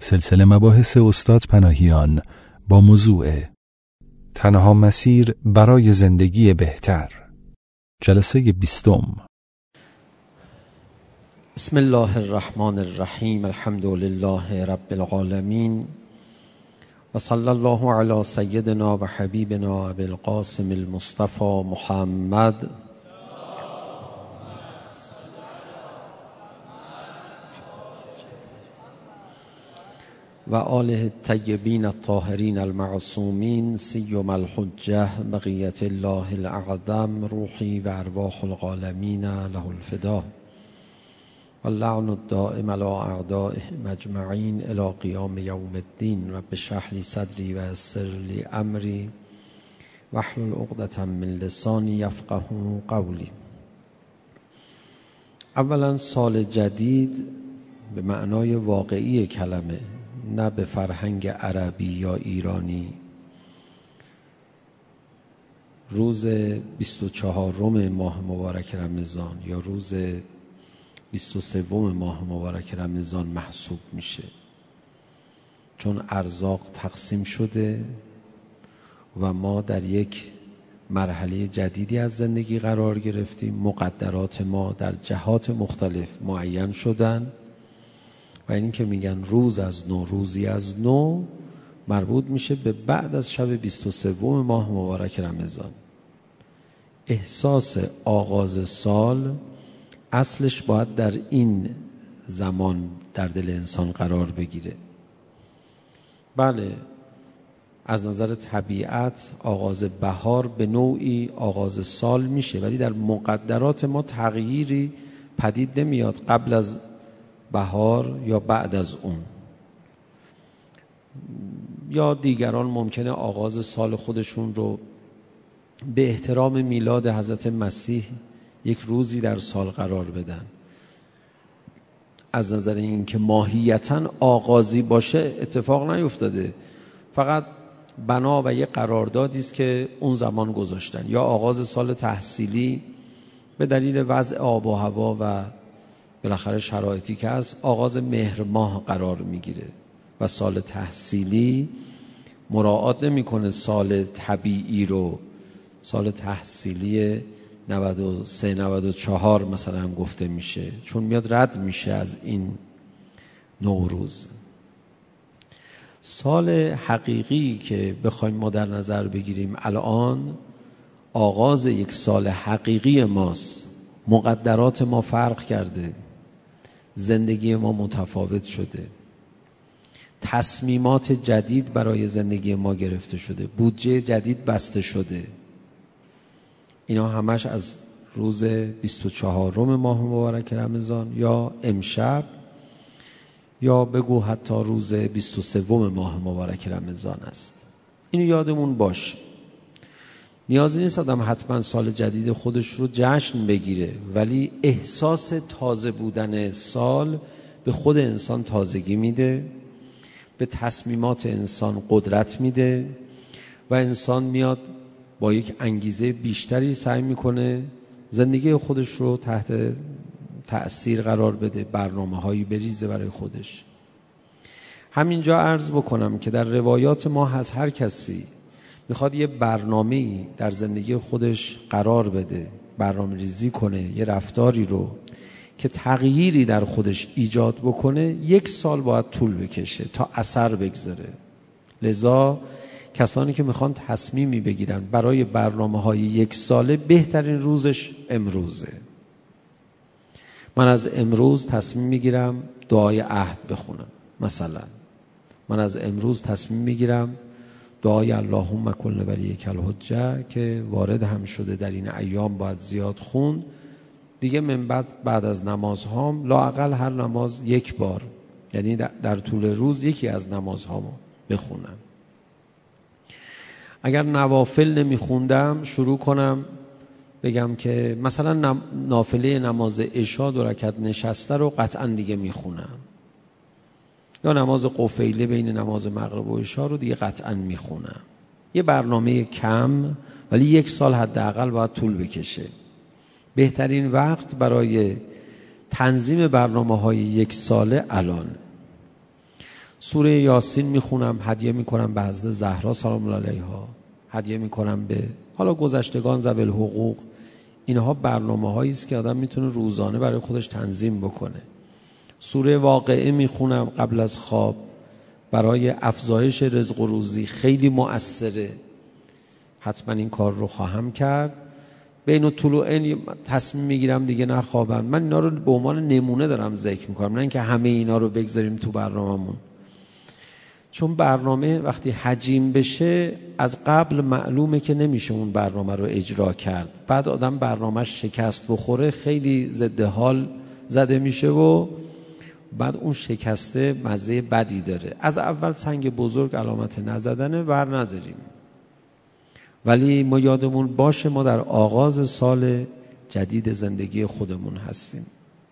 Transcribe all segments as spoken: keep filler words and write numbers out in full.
سلسله مباحث استاد پناهیان با موضوع تنها مسیر برای زندگی بهتر، جلسه بیستم. بسم الله الرحمن الرحیم. الحمد لله رب العالمین و صلی الله علی سیدنا و حبیبنا ابی القاسم المصطفى محمد و آله الطیبین الطاهرین المعصومین، سیما الحجة بقیت الله الاعظم، روحی و ارواح العالمین له الفدا و اللعن الدائم علی اعدائهم اجمعین الی قیام یوم الدین. رب اشرح لی صدری و یسر لی امری واحلل عقدة من لسانی یفقهوا قولی. اولا سال جدید به معنای واقعی کلمه، نه به فرهنگ عربی یا ایرانی. روز بیست و چهارم ماه مبارک رمضان یا روز بیست و سوم ماه مبارک رمضان محسوب میشه، چون ارزاق تقسیم شده و ما در یک مرحله جدیدی از زندگی قرار گرفتیم. مقدرات ما در جهات مختلف معین شدن و این که میگن روز از نو، روزی از نو، مربوط میشه به بعد از شب بیست و سوم ماه مبارک رمضان. احساس آغاز سال اصلش باید در این زمان در دل انسان قرار بگیره. بله، از نظر طبیعت آغاز بهار به نوعی آغاز سال میشه، ولی در مقدرات ما تغییری پدید نمیاد قبل از بهار یا بعد از اون. یا دیگران ممکنه آغاز سال خودشون رو به احترام میلاد حضرت مسیح یک روزی در سال قرار بدن. از نظر این که ماهیتاً آغازی باشه اتفاق نیفتاده، فقط بنا و یک قراردادی است که اون زمان گذاشتن. یا آغاز سال تحصیلی به دلیل وضع آب و هوا و بالاخره شرایطی که هست آغاز مهر ماه قرار میگیره و سال تحصیلی مراعات نمیکنه سال طبیعی رو. سال تحصیلی نود و سه نود و چهار مثلا هم گفته میشه، چون میاد رد میشه از این نوروز. سال حقیقی که بخوایم ما در نظر بگیریم الان، آغاز یک سال حقیقی ماست. مقدرات ما فرق کرده، زندگی ما متفاوت شده، تصمیمات جدید برای زندگی ما گرفته شده، بودجه جدید بسته شده. اینا همش از روز بیست و چهارم ماه مبارک رمضان یا امشب یا بگو حتی روز بیست و سوم ماه مبارک رمضان است. اینو یادمون باشه. نیازی نیست آدم حتما سال جدید خودش رو جشن بگیره، ولی احساس تازه بودن سال به خود انسان تازگی میده، به تصمیمات انسان قدرت میده و انسان میاد با یک انگیزه بیشتری سعی میکنه زندگی خودش رو تحت تأثیر قرار بده، برنامه هایی بریزه برای خودش. همینجا عرض بکنم که در روایات ما هست هر کسی میخواد یه برنامه‌ای در زندگی خودش قرار بده، برنامه ریزی کنه، یه رفتاری رو که تغییری در خودش ایجاد بکنه، یک سال باید طول بکشه تا اثر بگذاره. لذا کسانی که میخوان تصمیمی بگیرن برای برنامه‌های یک ساله، بهترین روزش امروزه. من از امروز تصمیم میگیرم دعای عهد بخونم. مثلا من از امروز تصمیم میگیرم دعای اللهم کن ولیک الحجه که وارد هم شده در این ایام باید زیاد خوند دیگه. من بعد بعد از نمازهام لااقل هر نماز یک بار، یعنی در طول روز یکی از نمازهامو بخونم. اگر نوافل نمیخوندم شروع کنم بگم که مثلا نافله نماز عشا دو رکعت نشسته رو قطعا دیگه میخونم، یا نماز قفیله بین نماز مغرب و عشا رو دیگه قطعا میخونم. یه برنامه کم ولی یک سال حداقل باید طول بکشه. بهترین وقت برای تنظیم برنامه‌های یک ساله الان. سوره یاسین میخونم، هدیه میکنم به حضرت زهرا سلام الله علیها، هدیه میکنم به حالا گذشتگان ذوی الحقوق. اینها برنامه هایی است که آدم میتونه روزانه برای خودش تنظیم بکنه. سوره واقعه میخونم قبل از خواب، برای افزایش رزق و روزی خیلی مؤثره، حتما این کار رو خواهم کرد. بین الطلوعین تصمیم میگیرم دیگه نخوابم. من اینا رو به عنوان نمونه دارم ذکر میکنم، نه اینکه همه اینا رو بگذاریم تو برنامه‌مون، چون برنامه وقتی حجیم بشه از قبل معلومه که نمیشه اون برنامه رو اجرا کرد. بعد آدم برنامهش شکست بخوره خیلی ضد حال زده میشه و بعد اون شکسته مزه بدی داره. از اول سنگ بزرگ علامت نزدنه، بر نداریم، ولی ما یادمون باشه ما در آغاز سال جدید زندگی خودمون هستیم.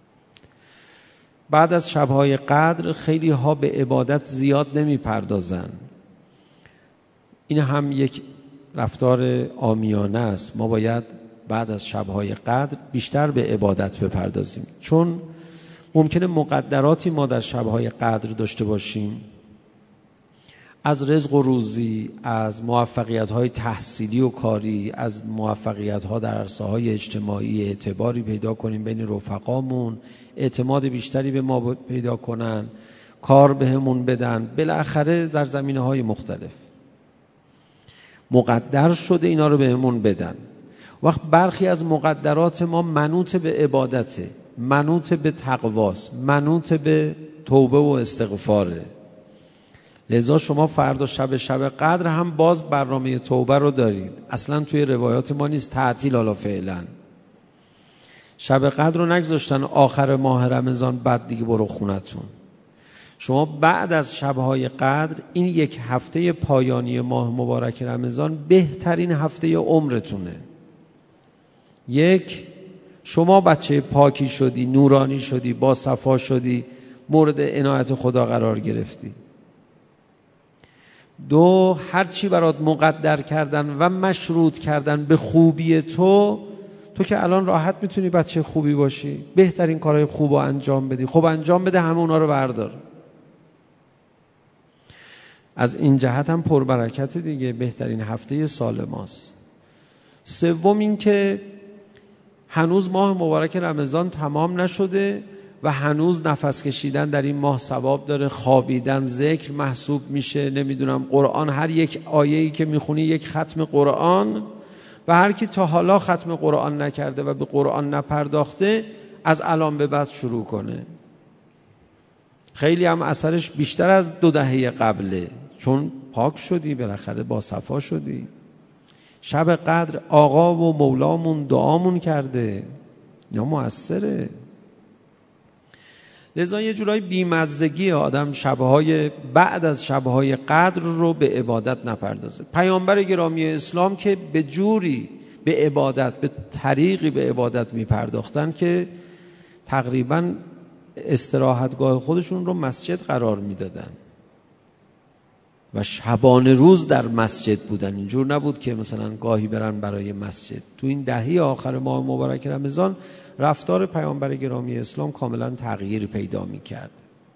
بعد از شبهای قدر خیلی ها به عبادت زیاد نمی پردازن. این هم یک رفتار عامیانه است. ما باید بعد از شبهای قدر بیشتر به عبادت بپردازیم، چون ممکنه مقدراتی ما در شبهای قدر داشته باشیم، از رزق و روزی، از موفقیت‌های تحصیلی و کاری، از موفقیت‌ها در عرصه‌های اجتماعی، اعتباری پیدا کنیم بین رفقامون، اعتماد بیشتری به ما پیدا کنن، کار بهمون بدن، بالاخره در زمینه‌های مختلف مقدر شده اینا رو بهمون بدن. وقت برخی از مقدرات ما منوط به عبادته، منوط به تقواست، منوط به توبه و استغفاره. لذا شما فردا شب شب قدر هم باز برنامه توبه رو دارید. اصلا توی روایات ما نیست تعطیل، حالا فعلا شب قدر رو نگذاشتن آخر ماه رمضان بعد دیگه برو خونتون. شما بعد از شبهای قدر این یک هفته پایانی ماه مبارک رمضان بهترین هفته عمرتونه. یک، شما بچه پاکی شدی، نورانی شدی، با صفا شدی، مورد عنایت خدا قرار گرفتی. دو، هر چی برات مقدر کردن و مشروط کردن به خوبی تو، تو که الان راحت میتونی بچه خوبی باشی، بهترین کارهای خوب رو انجام بدی، خب انجام بده، همه اونا رو بردار. از این جهت هم پربرکت دیگه، بهترین هفته سال ماست. سوم این که هنوز ماه مبارک رمضان تمام نشده و هنوز نفس کشیدن در این ماه ثواب داره، خوابیدن ذکر محسوب میشه، نمیدونم قرآن، هر یک آیه‌ای که میخونی یک ختم قرآن، و هر کی تا حالا ختم قرآن نکرده و به قرآن نپرداخته از الان به بعد شروع کنه. خیلی هم اثرش بیشتر از دو دهه قبله، چون پاک شدی، بالاخره با صفا شدی. شب قدر آقا و مولامون دعامون کرده، یا مؤثره. لذا یه جورای بیمزگی آدم شبهای بعد از شبهای قدر رو به عبادت نپردازه. پیامبر گرامی اسلام که به جوری به عبادت، به طریقی به عبادت میپرداختن که تقریبا استراحتگاه خودشون رو مسجد قرار میدادن و شبانه روز در مسجد بودن. اینجور نبود که مثلا گاهی برن برای مسجد. تو این دهه آخر ماه مبارک رمضان رفتار پیامبر گرامی اسلام کاملا تغییر پیدا میکرد.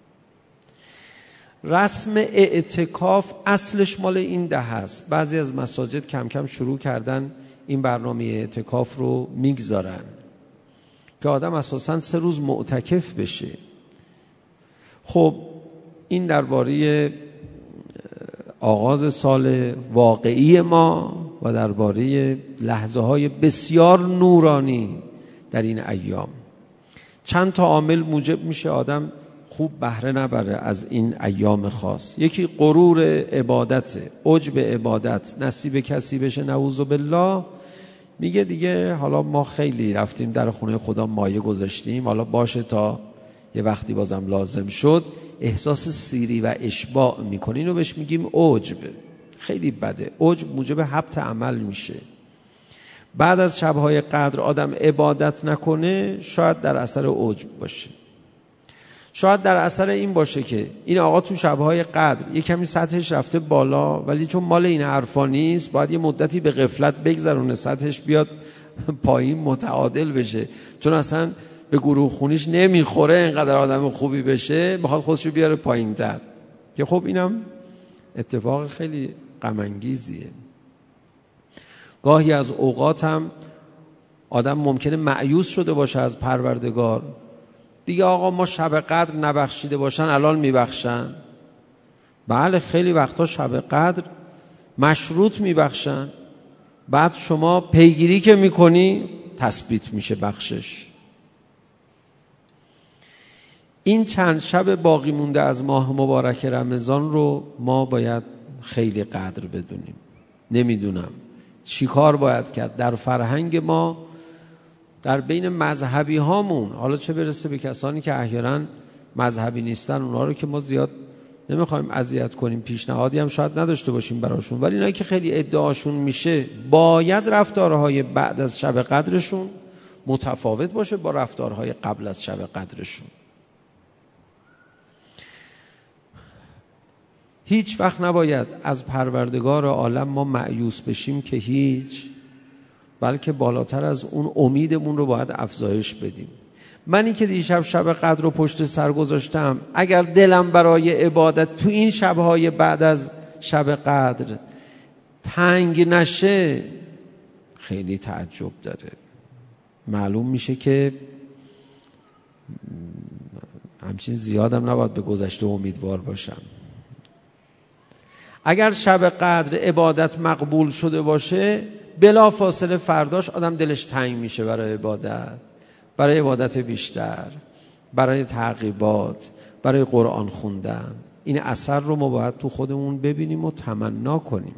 رسم اعتکاف اصلش مال این دهه است. بعضی از مساجد کم کم شروع کردن این برنامه اعتکاف رو میگذارن که آدم اساساً سه روز معتکف بشه. خب این درباره آغاز سال واقعی ما و درباره لحظه های بسیار نورانی در این ایام. چند تا عامل موجب میشه آدم خوب بهره نبره از این ایام خاص. یکی غرور عبادت، عجب عبادت، نصیب کسی بشه نعوذ بالله، میگه دیگه حالا ما خیلی رفتیم در خونه خدا مایه گذاشتیم، حالا باشه تا یه وقتی بازم لازم شد. احساس سیری و اشباع میکنه، اینو بهش میگیم عجب. خیلی بده. عجب موجب حبط عمل میشه. بعد از شبهای قدر آدم عبادت نکنه، شاید در اثر عجب باشه، شاید در اثر این باشه که این آقا تو شبهای قدر یه کمی سطحش رفته بالا، ولی چون مال این حرفا نیست باید یه مدتی به غفلت بگذرونه، سطحش بیاد پایین متعادل بشه، چون اصلا به گروه خونیش نمیخوره اینقدر آدم خوبی بشه، میخواد خودشو بیاره پایین تر. که خب اینم اتفاق خیلی غم انگیزیه. گاهی از اوقات هم آدم ممکنه مایوس شده باشه از پروردگار، دیگه آقا ما شب قدر نبخشیده باشن الان میبخشن. بله خیلی وقتا شب قدر مشروط میبخشن، بعد شما پیگیری که میکنی تثبیت میشه بخشش. این چند شب باقی مونده از ماه مبارک رمضان رو ما باید خیلی قدر بدونیم. نمیدونم چی کار باید کرد در فرهنگ ما، در بین مذهبی هامون، حالا چه برسه به کسانی که احیانا مذهبی نیستن، اونها رو که ما زیاد نمیخوایم اذیت کنیم، پیشنهادی هم شاید نداشته باشیم براشون، ولی اینایی که خیلی ادعاشون میشه باید رفتارهای بعد از شب قدرشون متفاوت باشه با رفتارهای قبل از شب قدرشون. هیچ وقت نباید از پروردگار عالم ما مایوس بشیم که هیچ، بلکه بالاتر از اون امیدمون رو باید افزایش بدیم. منی که دیشب شب قدر رو پشت سر گذاشتم، اگر دلم برای عبادت تو این شبهای بعد از شب قدر تنگ نشه خیلی تعجب داره. معلوم میشه که همچین زیادم نباید به گذشته امیدوار باشم. اگر شب قدر عبادت مقبول شده باشه، بلا فاصله فرداش آدم دلش تنگ میشه برای عبادت، برای عبادت بیشتر، برای تعقیبات، برای قرآن خوندن. این اثر رو ما باید تو خودمون ببینیم و تمنا کنیم.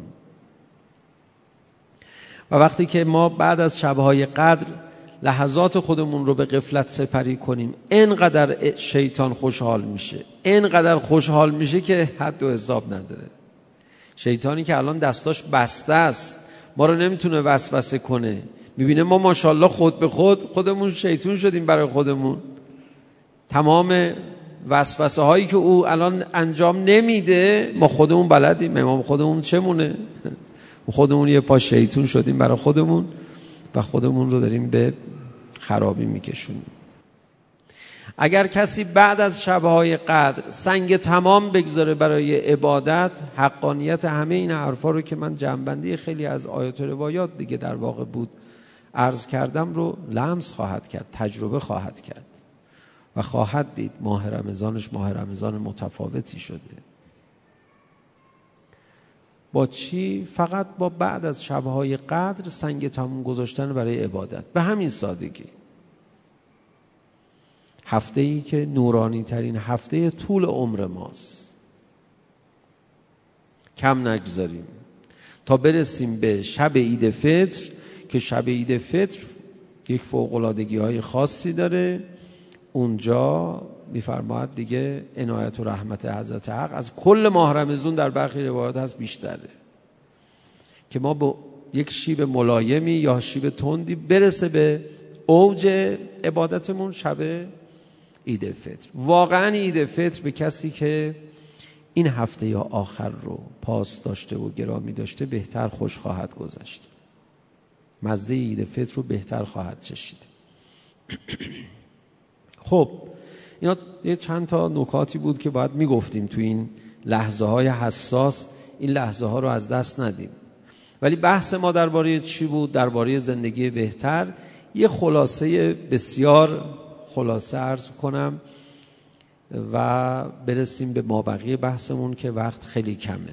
و وقتی که ما بعد از شبهای قدر لحظات خودمون رو به غفلت سپری کنیم، اینقدر شیطان خوشحال میشه، اینقدر خوشحال میشه که حد و حساب نداره. شیطانی که الان دستاش بسته است، ما رو نمیتونه وسوسه کنه، میبینه ما ماشاءالله خود به خود خودمون شیطون شدیم برای خودمون. تمام وسوسه هایی که او الان انجام نمیده ما خودمون بلدیم، ما خودمون چمونه، خودمون یه پا شیطون شدیم برای خودمون و خودمون رو داریم به خرابی میکشونیم. اگر کسی بعد از شبهای قدر سنگ تمام بگذاره برای عبادت، حقانیت همه این حرفا رو که من جمع‌بندی خیلی از آیات و روایات دیگه در واقع بود عرض کردم رو لمس خواهد کرد، تجربه خواهد کرد و خواهد دید ماه رمضانش ماه رمضان متفاوتی شده. با چی؟ فقط با بعد از شبهای قدر سنگ تمام گذاشتن برای عبادت، به همین سادگی. هفته ای که نورانی ترین هفته طول عمر ماست، کم نگذاریم تا برسیم به شب عید فطر که شب عید فطر یک فوق‌العادگی های خاصی داره. اونجا میفرماید دیگه عنایت و رحمت حضرت حق از کل ماه رمضان در برخی روایات هست بیشتره، که ما با یک شیب ملایمی یا شیب تندی برسه به اوج عبادتمون شب عید فطر. واقعا عید فطر به کسی که این هفته یا آخر رو پاس داشته و گرامی داشته بهتر خوش خواهد گذشت، مزه عید فطر رو بهتر خواهد چشید. خب اینا یه چند تا نکاتی بود که باید میگفتیم تو این لحظه های حساس، این لحظه ها رو از دست ندیم. ولی بحث ما درباره چی بود؟ درباره زندگی بهتر. یه خلاصه بسیار خلاصه عرض کنم و برسیم به مابقی بحثمون که وقت خیلی کمه.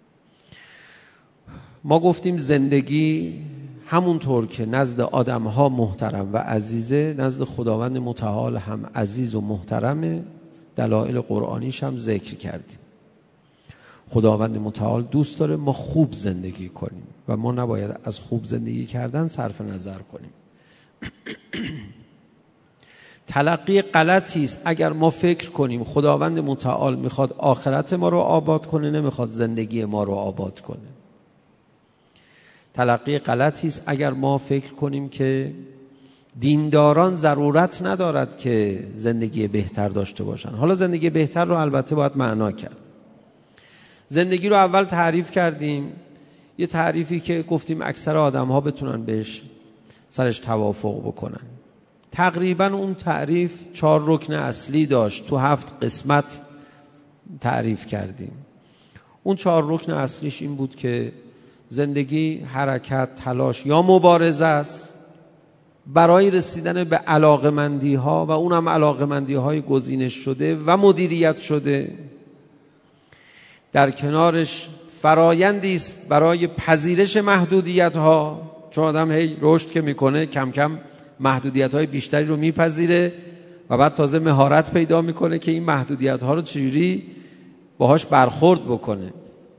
ما گفتیم زندگی همونطور که نزد آدم‌ها محترم و عزیزه، نزد خداوند متعال هم عزیز و محترمه. دلایل قرآنیش هم ذکر کردیم. خداوند متعال دوست داره ما خوب زندگی کنیم و ما نباید از خوب زندگی کردن صرف نظر کنیم. تلقی غلطی است اگر ما فکر کنیم خداوند متعال میخواد آخرت ما رو آباد کنه، نمیخواد زندگی ما رو آباد کنه. تلقی غلطی است اگر ما فکر کنیم که دینداران ضرورت ندارد که زندگی بهتر داشته باشن. حالا زندگی بهتر رو البته باید معنا کرد. زندگی رو اول تعریف کردیم، یه تعریفی که گفتیم اکثر آدم ها بتونن بهش سرش توافق بکنن. تقریبا اون تعریف چهار رکن اصلی داشت، تو هفت قسمت تعریف کردیم. اون چهار رکن اصلیش این بود که زندگی حرکت، تلاش یا مبارزه است برای رسیدن به علاقمندی ها و اونم علاقمندی های گزینش شده و مدیریت شده. در کنارش فرایندی است برای پذیرش محدودیت ها، چون آدم هی رشد که میکنه کم کم محدودیت های بیشتری رو میپذیره و بعد تازه مهارت پیدا میکنه که این محدودیت ها رو چجوری باهاش برخورد بکنه.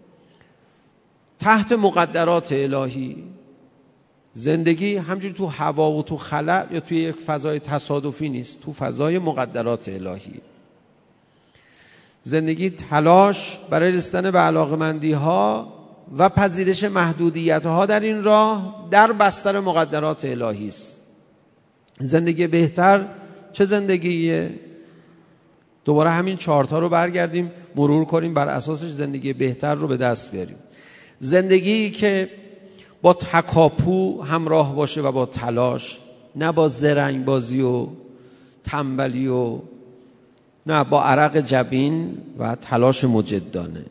تحت مقدرات الهی زندگی همجوری تو هوا و تو خلا یا توی یک فضای تصادفی نیست، تو فضای مقدرات الهی. زندگی تلاش برای رسیدن به علاقمندی ها و پذیرش محدودیت ها در این راه در بستر مقدرات الهی است. زندگی بهتر چه زندگیه؟ دوباره همین چارتا رو برگردیم مرور کنیم، بر اساسش زندگی بهتر رو به دست بیاریم. زندگی که با تکاپو همراه باشه و با تلاش، نه با زرنگ بازی و تنبلی و نه با عرق جبین و تلاش مجدانه.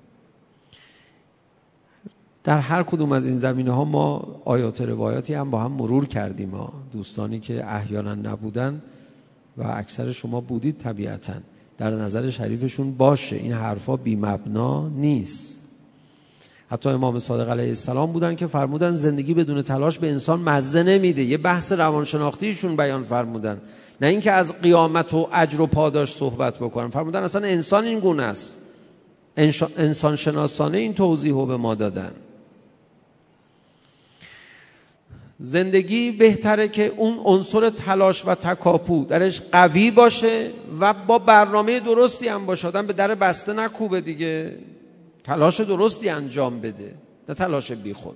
در هر کدوم از این زمینه ها ما آیات روایاتی هم با هم مرور کردیم ها. دوستانی که احیانا نبودن و اکثر شما بودید طبیعتاً در نظر شریفشون باشه، این حرفا بی مبنا نیست. حتی امام صادق علیه السلام بودن که فرمودن زندگی بدون تلاش به انسان مزه نمیده. یه بحث روانشناختیشون بیان فرمودن، نه اینکه از قیامت و اجر و پاداش صحبت بکنن. فرمودن اصلا انسان این گونه است. انسان شناسانه این توضیح رو به ما دادن. زندگی بهتره که اون عنصر تلاش و تکاپو درش قوی باشه و با برنامه درستی هم باشه. آدم به در بسته نکوبه دیگه، تلاش درستی انجام بده، نه تلاش بی خود.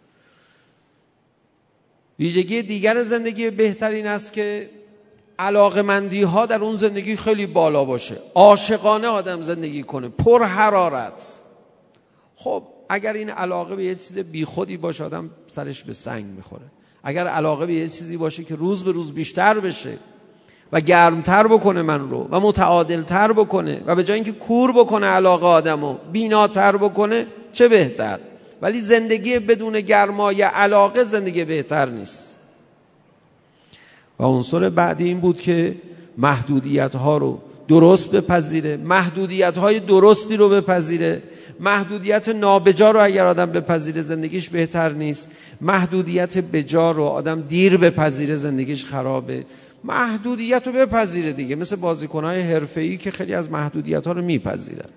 ویژگی دیگر زندگی بهترین است که علاقمندی ها در اون زندگی خیلی بالا باشه، عاشقانه آدم زندگی کنه، پر حرارت. خب اگر این علاقه به یه چیز بی خودی باشه آدم سرش به سنگ میخوره. اگر علاقه به یه چیزی باشه که روز به روز بیشتر بشه و گرمتر بکنه من رو و متعادلتر بکنه و به جای اینکه کور بکنه علاقه آدمو بیناتر بکنه، چه بهتر. ولی زندگی بدون گرمای علاقه زندگی بهتر نیست. و عنصر بعدی این بود که محدودیت ها رو درست بپذیره، محدودیت های درستی رو بپذیره. محدودیت نابجا رو اگر آدم بپذیره زندگیش بهتر نیست. محدودیت بجا رو آدم دیر بپذیره زندگیش خرابه. محدودیت رو بپذیره دیگه، مثل بازیکنهای حرفه‌ای که خیلی از محدودیت ها رو میپذیرن.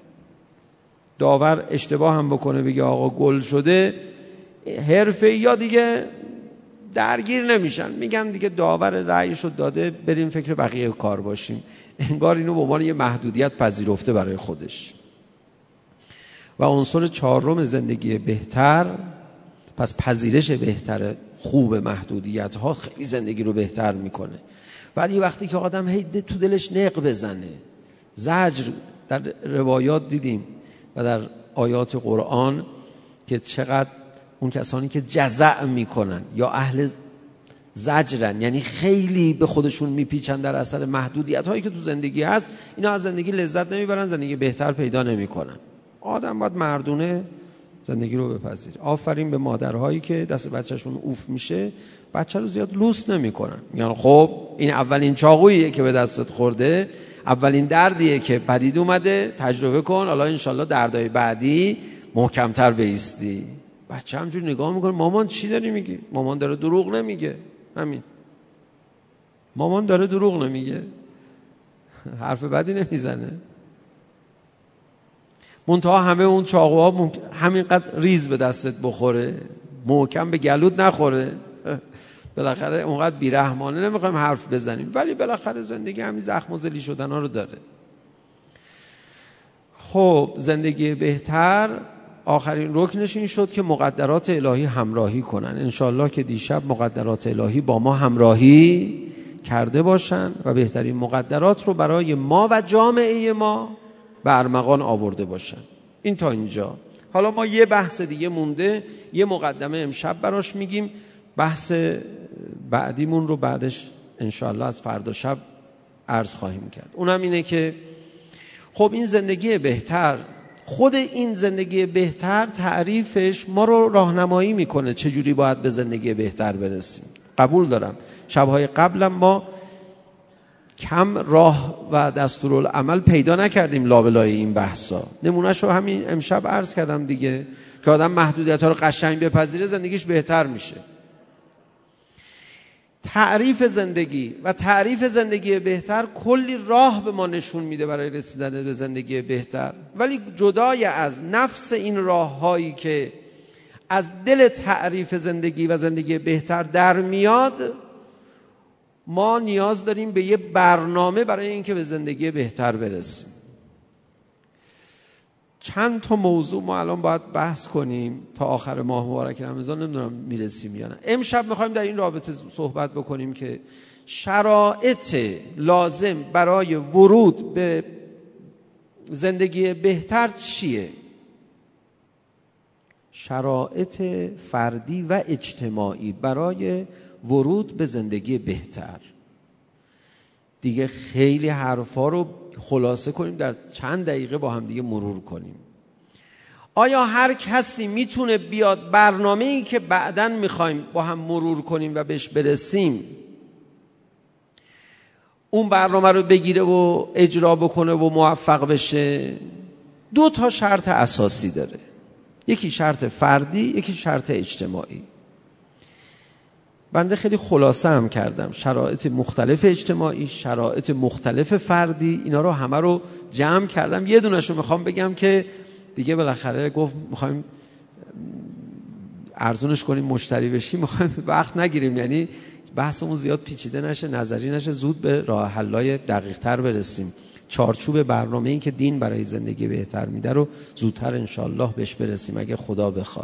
داور اشتباه هم بکنه بگه آقا گل شده، حرفه‌ای یا دیگه درگیر نمیشن، میگن دیگه داور رأیشو داده بریم فکر بقیه کار باشیم. انگار اینو به عنوان یه محدودیت پذیرفته برای خودش. و عنصر چهارم زندگی بهتر، پس پذیرش بهتر خوب محدودیت ها خیلی زندگی رو بهتر میکنه. ولی وقتی که آدم هی تو دلش نق بزنه، زجر در روایات دیدیم و در آیات قرآن که چقدر اون کسانی که جزع میکنن یا اهل زجرن، یعنی خیلی به خودشون میپیچن در اثر محدودیت هایی که تو زندگی هست، اینا از زندگی لذت نمیبرن، زندگی بهتر پیدا نمیکنن. آدم باید مردونه زندگی رو بپذیره. آفرین به مادرهایی که دست بچهشون اوف میشه بچه رو زیاد لوس نمیکنن، میگن خب این اولین چاقوییه که به دستت خورده، اولین دردیه که پدید اومده، تجربه کن، حالا انشالله دردهای بعدی محکمتر بایستی. بچه همجور نگاه میکنه، مامان چی داری میگی؟ مامان داره دروغ نمیگه. همین، مامان داره دروغ نمیگه، حرف بدی نمیزنه. منتها همه اون چاقوها ممکن همینقدر ریز به دستت بخوره، محکم به گلود نخوره. بالاخره اونقدر بیرحمانه نمیخوایم حرف بزنیم، ولی بالاخره زندگی همین زخم و زلی شدن ها رو داره. خب زندگی بهتر آخرین رکنش این شد که مقدرات الهی همراهی کنن. انشالله که دیشب مقدرات الهی با ما همراهی کرده باشن و بهترین مقدرات رو برای ما و جامعه ما به ارمغان آورده باشن. این تا اینجا. حالا ما یه بحث دیگه مونده، یه مقدمه امشب براش میگیم، بحث بعدیمون رو بعدش انشالله از فردا شب عرض خواهیم کرد. اونم اینه که خب این زندگی بهتر، خود این زندگی بهتر تعریفش ما رو راهنمایی میکنه چجوری باید به زندگی بهتر برسیم. قبول دارم شبهای قبلم ما کم راه و دستورالعمل پیدا نکردیم لابلای این بحثا. نمونهشو همین امشب عرض کردم دیگه که آدم محدودیت‌ها رو قشنگ بپذیره زندگیش بهتر میشه. تعریف زندگی و تعریف زندگی بهتر کلی راه به ما نشون میده برای رسیدن به زندگی بهتر، ولی جدای از نفس این راه‌هایی که از دل تعریف زندگی و زندگی بهتر در میاد، ما نیاز داریم به یه برنامه برای اینکه به زندگی بهتر برسیم. چند تا موضوع ما الان باید بحث کنیم تا آخر ماه مبارک رمضان، نمیدونم میرسیم یا نه. امشب میخوایم در این رابطه صحبت بکنیم که شرایط لازم برای ورود به زندگی بهتر چیه؟ شرایط فردی و اجتماعی برای ورود به زندگی بهتر. دیگه خیلی حرفا رو خلاصه کنیم در چند دقیقه با هم دیگه مرور کنیم. آیا هر کسی میتونه بیاد برنامه‌ای که بعداً میخوایم با هم مرور کنیم و بهش برسیم اون برنامه رو بگیره و اجرا بکنه و موفق بشه؟ دو تا شرط اساسی داره، یکی شرط فردی، یکی شرط اجتماعی. بنده خیلی خلاصه هم کردم، شرایط مختلف اجتماعی، شرایط مختلف فردی، اینا رو همه رو جمع کردم. یه دونش رو میخوام بگم که دیگه بالاخره گفت میخوایم ارزونش کنیم مشتری بشیم، میخوایم وقت نگیریم، یعنی بحثمون زیاد پیچیده نشه، نظری نشه، زود به راه حل‌های دقیق تر برسیم. چارچوب برنامه‌ای که دین برای زندگی بهتر میده رو زودتر انشالله بهش برسیم اگه خدا بخواد.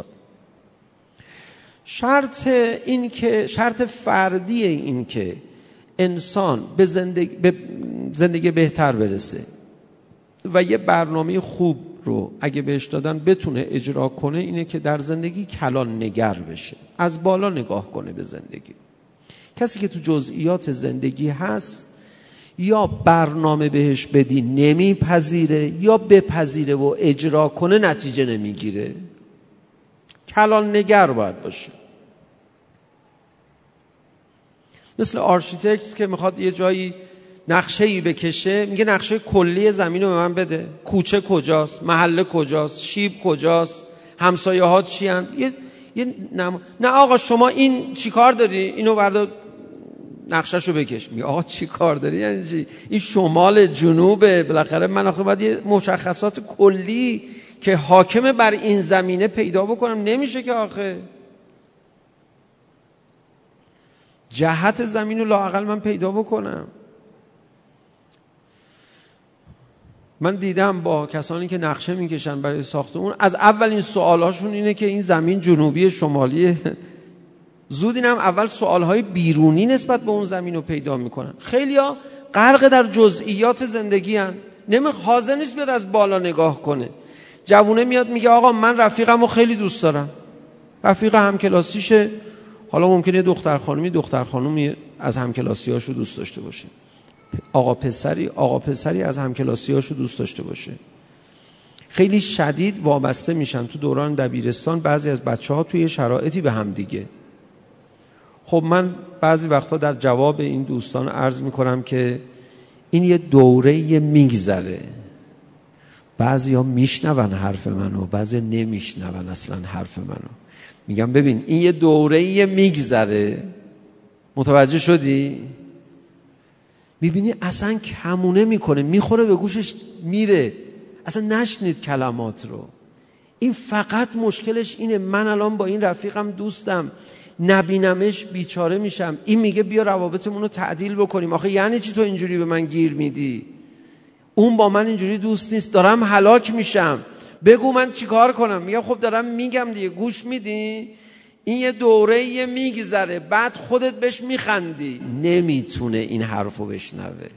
شرط این که شرط فردی این که انسان به زندگی, به زندگی بهتر برسه و یه برنامه خوب رو اگه بهش دادن بتونه اجرا کنه، اینه که در زندگی کلان نگر بشه، از بالا نگاه کنه به زندگی. کسی که تو جزئیات زندگی هست یا برنامه بهش بدی نمیپذیره یا بپذیره و اجرا کنه نتیجه نمیگیره. کلان نگر باید باشه. مثل آرشیتکت که میخواد یه جایی نقشه‌ای بکشه، میگه نقشه کلی زمین رو به من بده، کوچه کجاست، محله کجاست، شیب کجاست، همسایه ها چی هن؟ یه, یه نم... نه آقا شما این چی کار داری؟ اینو بردار نقشه‌شو بکش. میگه آقا چی کار داری؟ یعنی چی؟ این شمال جنوبه، بالاخره من آخه باید یه مشخصات کلی که حاکم بر این زمینه پیدا بکنم. نمیشه که آخه جهت زمین رو لااقل من پیدا بکنم. من دیدم با کسانی که نقشه میکشن برای ساختمون، از اولین سوالاشون اینه که این زمین جنوبی شمالیه. زود اینم اول سوالهای بیرونی نسبت به اون زمین رو پیدا میکنن. خیلیا غرق در جزئیات زندگی هن، نمی حاضر نیست بیاد از بالا نگاه کنه. جوونه میاد میگه آقا من رفیقم رو خیلی دوست دارم، رفیق همکلاسیشه، حالا ممکنه دختر خانومی دختر خانومی از همکلاسیاشو دوست داشته باشه، آقا پسری آقا پسری از همکلاسیاشو دوست داشته باشه. خیلی شدید وابسته میشن تو دوران دبیرستان بعضی از بچه‌ها توی شرایطی به هم دیگه. خب من بعضی وقتا در جواب این دوستان عرض میکنم که این یه دوره میگذره. بعضی ها میشنون حرف منو، بعضی نمیشنون اصلا حرف منو. میگم ببین این یه دوره میگذره، متوجه شدی؟ میبینی اصلا کمونه میکنه، میخوره به گوشش میره، اصلا نشنید کلمات رو. این فقط مشکلش اینه من الان با این رفیقم دوستم، نبینمش بیچاره میشم، این میگه بیا روابطمون رو تعدیل بکنیم. آخه یعنی چی تو اینجوری به من گیر میدی؟ اون با من اینجوری دوست نیست، دارم هلاک میشم، بگو من چیکار کنم؟ میگم خب دارم میگم دیگه، گوش میدی؟ این یه دوره میگذره، بعد خودت بهش میخندی. نمیتونه این حرفو بشنوه،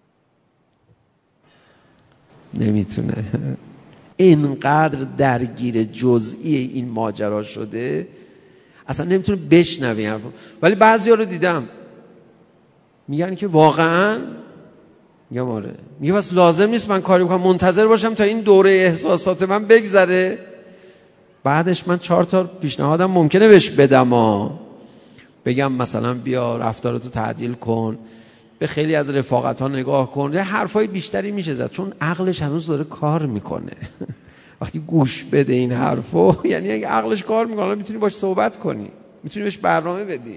نمیتونه. اینقدر درگیر جزئی این ماجرا شده اصلا نمیتونه بشنوه حرفو. ولی بعضیا رو دیدم میگن که واقعا میگم آره. میگه بس لازم نیست من کاری بکنم، منتظر باشم تا این دوره احساسات من بگذره، بعدش من چهار تا پیشنهادم ممکنه بهش بدم ها. بگم مثلا بیا رفتارتو تعدیل کن، به خیلی از رفاقت ها نگاه کن، یه حرفای بیشتری میشه زد، چون عقلش هنوز داره کار میکنه. وقتی گوش بده این حرفو، یعنی اگه عقلش کار میکنه میتونی باش صحبت کنی، میتونی بهش برنامه بدی.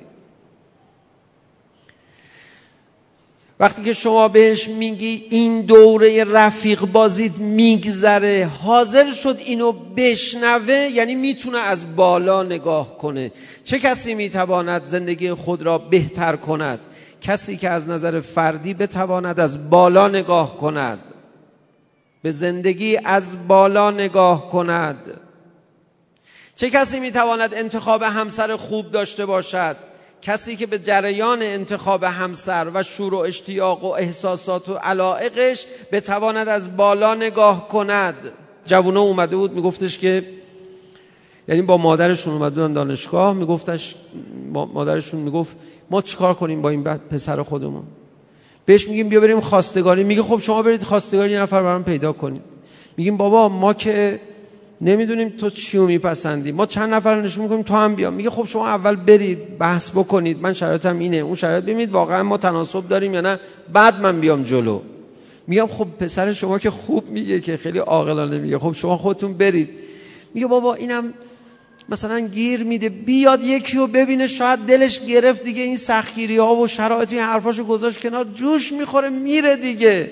وقتی که شما بهش میگی این دوره رفیق بازیت میگذره، حاضر شد اینو بشنوه، یعنی میتونه از بالا نگاه کنه. چه کسی میتواند زندگی خود را بهتر کند؟ کسی که از نظر فردی بتواند از بالا نگاه کند، به زندگی از بالا نگاه کند. چه کسی میتواند انتخاب همسر خوب داشته باشد؟ کسی که به جریان انتخاب همسر و شور و اشتیاق و احساسات و علایقش بتواند از بالا نگاه کند. جوونا اومده بود میگفتش که، یعنی با مادرشون اومده بودن دانشگاه، میگفتش مادرشون میگفت ما چیکار کنیم با این پسر خودمون؟ بهش میگیم بیا بریم خواستگاری. میگه خب شما برید خواستگاری یه نفر برام پیدا کنید. میگیم بابا ما که نمیدونیم تو چیو میپسندی، ما چند نفر نشون میکنیم تو هم بیا. میگه خب شما اول برید بحث بکنید، من شرایطم اینه، اون شرایط ببینید واقعا ما تناسب داریم یا نه، بعد من بیام جلو. میگم خب پسر شما که خوب میگه، که خیلی عاقلانه میگه، خب شما خودتون برید. میگه بابا اینم مثلا گیر میده، بیاد یکی رو ببینه شاید دلش گرفت دیگه، این سختگیری ها و شرایط این حرفاشو گذاشت کنار، جوش میخوره میره دیگه.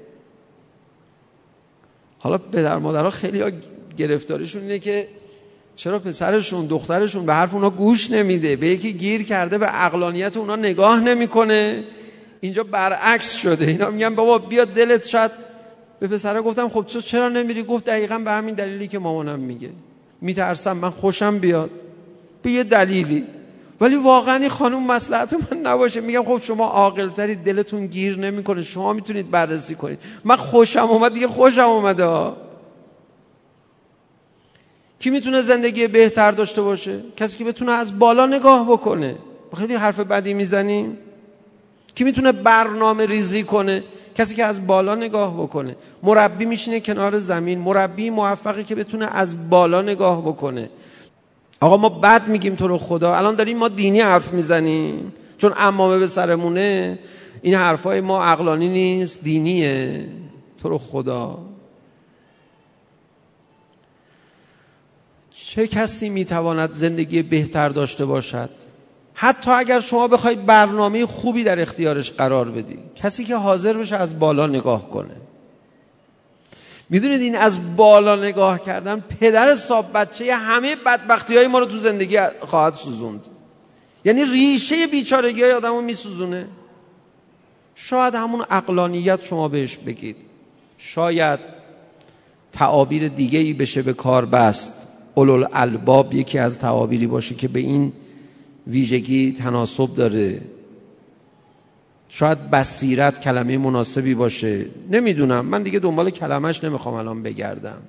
حالا پدر مادرها خیلی ها گرفتاریشون اینه که چرا پسرشون دخترشون به حرف اونا گوش نمیده، به یکی گیر کرده به عقلانیت اونا نگاه نمیکنه. اینجا برعکس شده، اینا میگن بابا بیا دلت، شاید به پسره گفتم خب تو چرا نمیری؟ گفت دقیقاً به همین دلیلی که مامانم میگه، میترسم من خوشم بیاد به یه دلیلی، ولی واقعا این خانم مصلحت من نباشه. میگم خب شما عاقل‌تری، دلتون گیر نمیکنه، شما میتونید بررسی کنید. من خوشم اومد دیگه، خوشم اومده ها. کی میتونه زندگی بهتر داشته باشه؟ کسی که بتونه از بالا نگاه بکنه. خیلی حرف بدی میزنیم. کی میتونه برنامه ریزی کنه؟ کسی که از بالا نگاه بکنه. مربی میشینه کنار زمین، مربی موفقی که بتونه از بالا نگاه بکنه. آقا ما بد میگیم تو رو خدا، الان داریم ما دینی حرف میزنیم چون عمامه به سرمونه، این حرفای ما عقلانی نیست، دینیه. تو رو خدا چه کسی میتواند زندگی بهتر داشته باشد؟ حتی اگر شما بخواید برنامه خوبی در اختیارش قرار بدی، کسی که حاضر بشه از بالا نگاه کنه. میدونید این از بالا نگاه کردن پدر صاحب بچه همه بدبختی های ما رو تو زندگی خواهد سوزوند. یعنی ریشه بیچارگی های آدم رو میسوزونه. شاید همون عقلانیت شما بهش بگید، شاید تعابیر دیگه ای بشه به کار بست. اولوالالباب یکی از تعابیری باشه که به این ویژگی تناسب داره. شاید بصیرت کلمه مناسبی باشه، نمیدونم، من دیگه دنبال کلمش نمیخوام الان بگردم.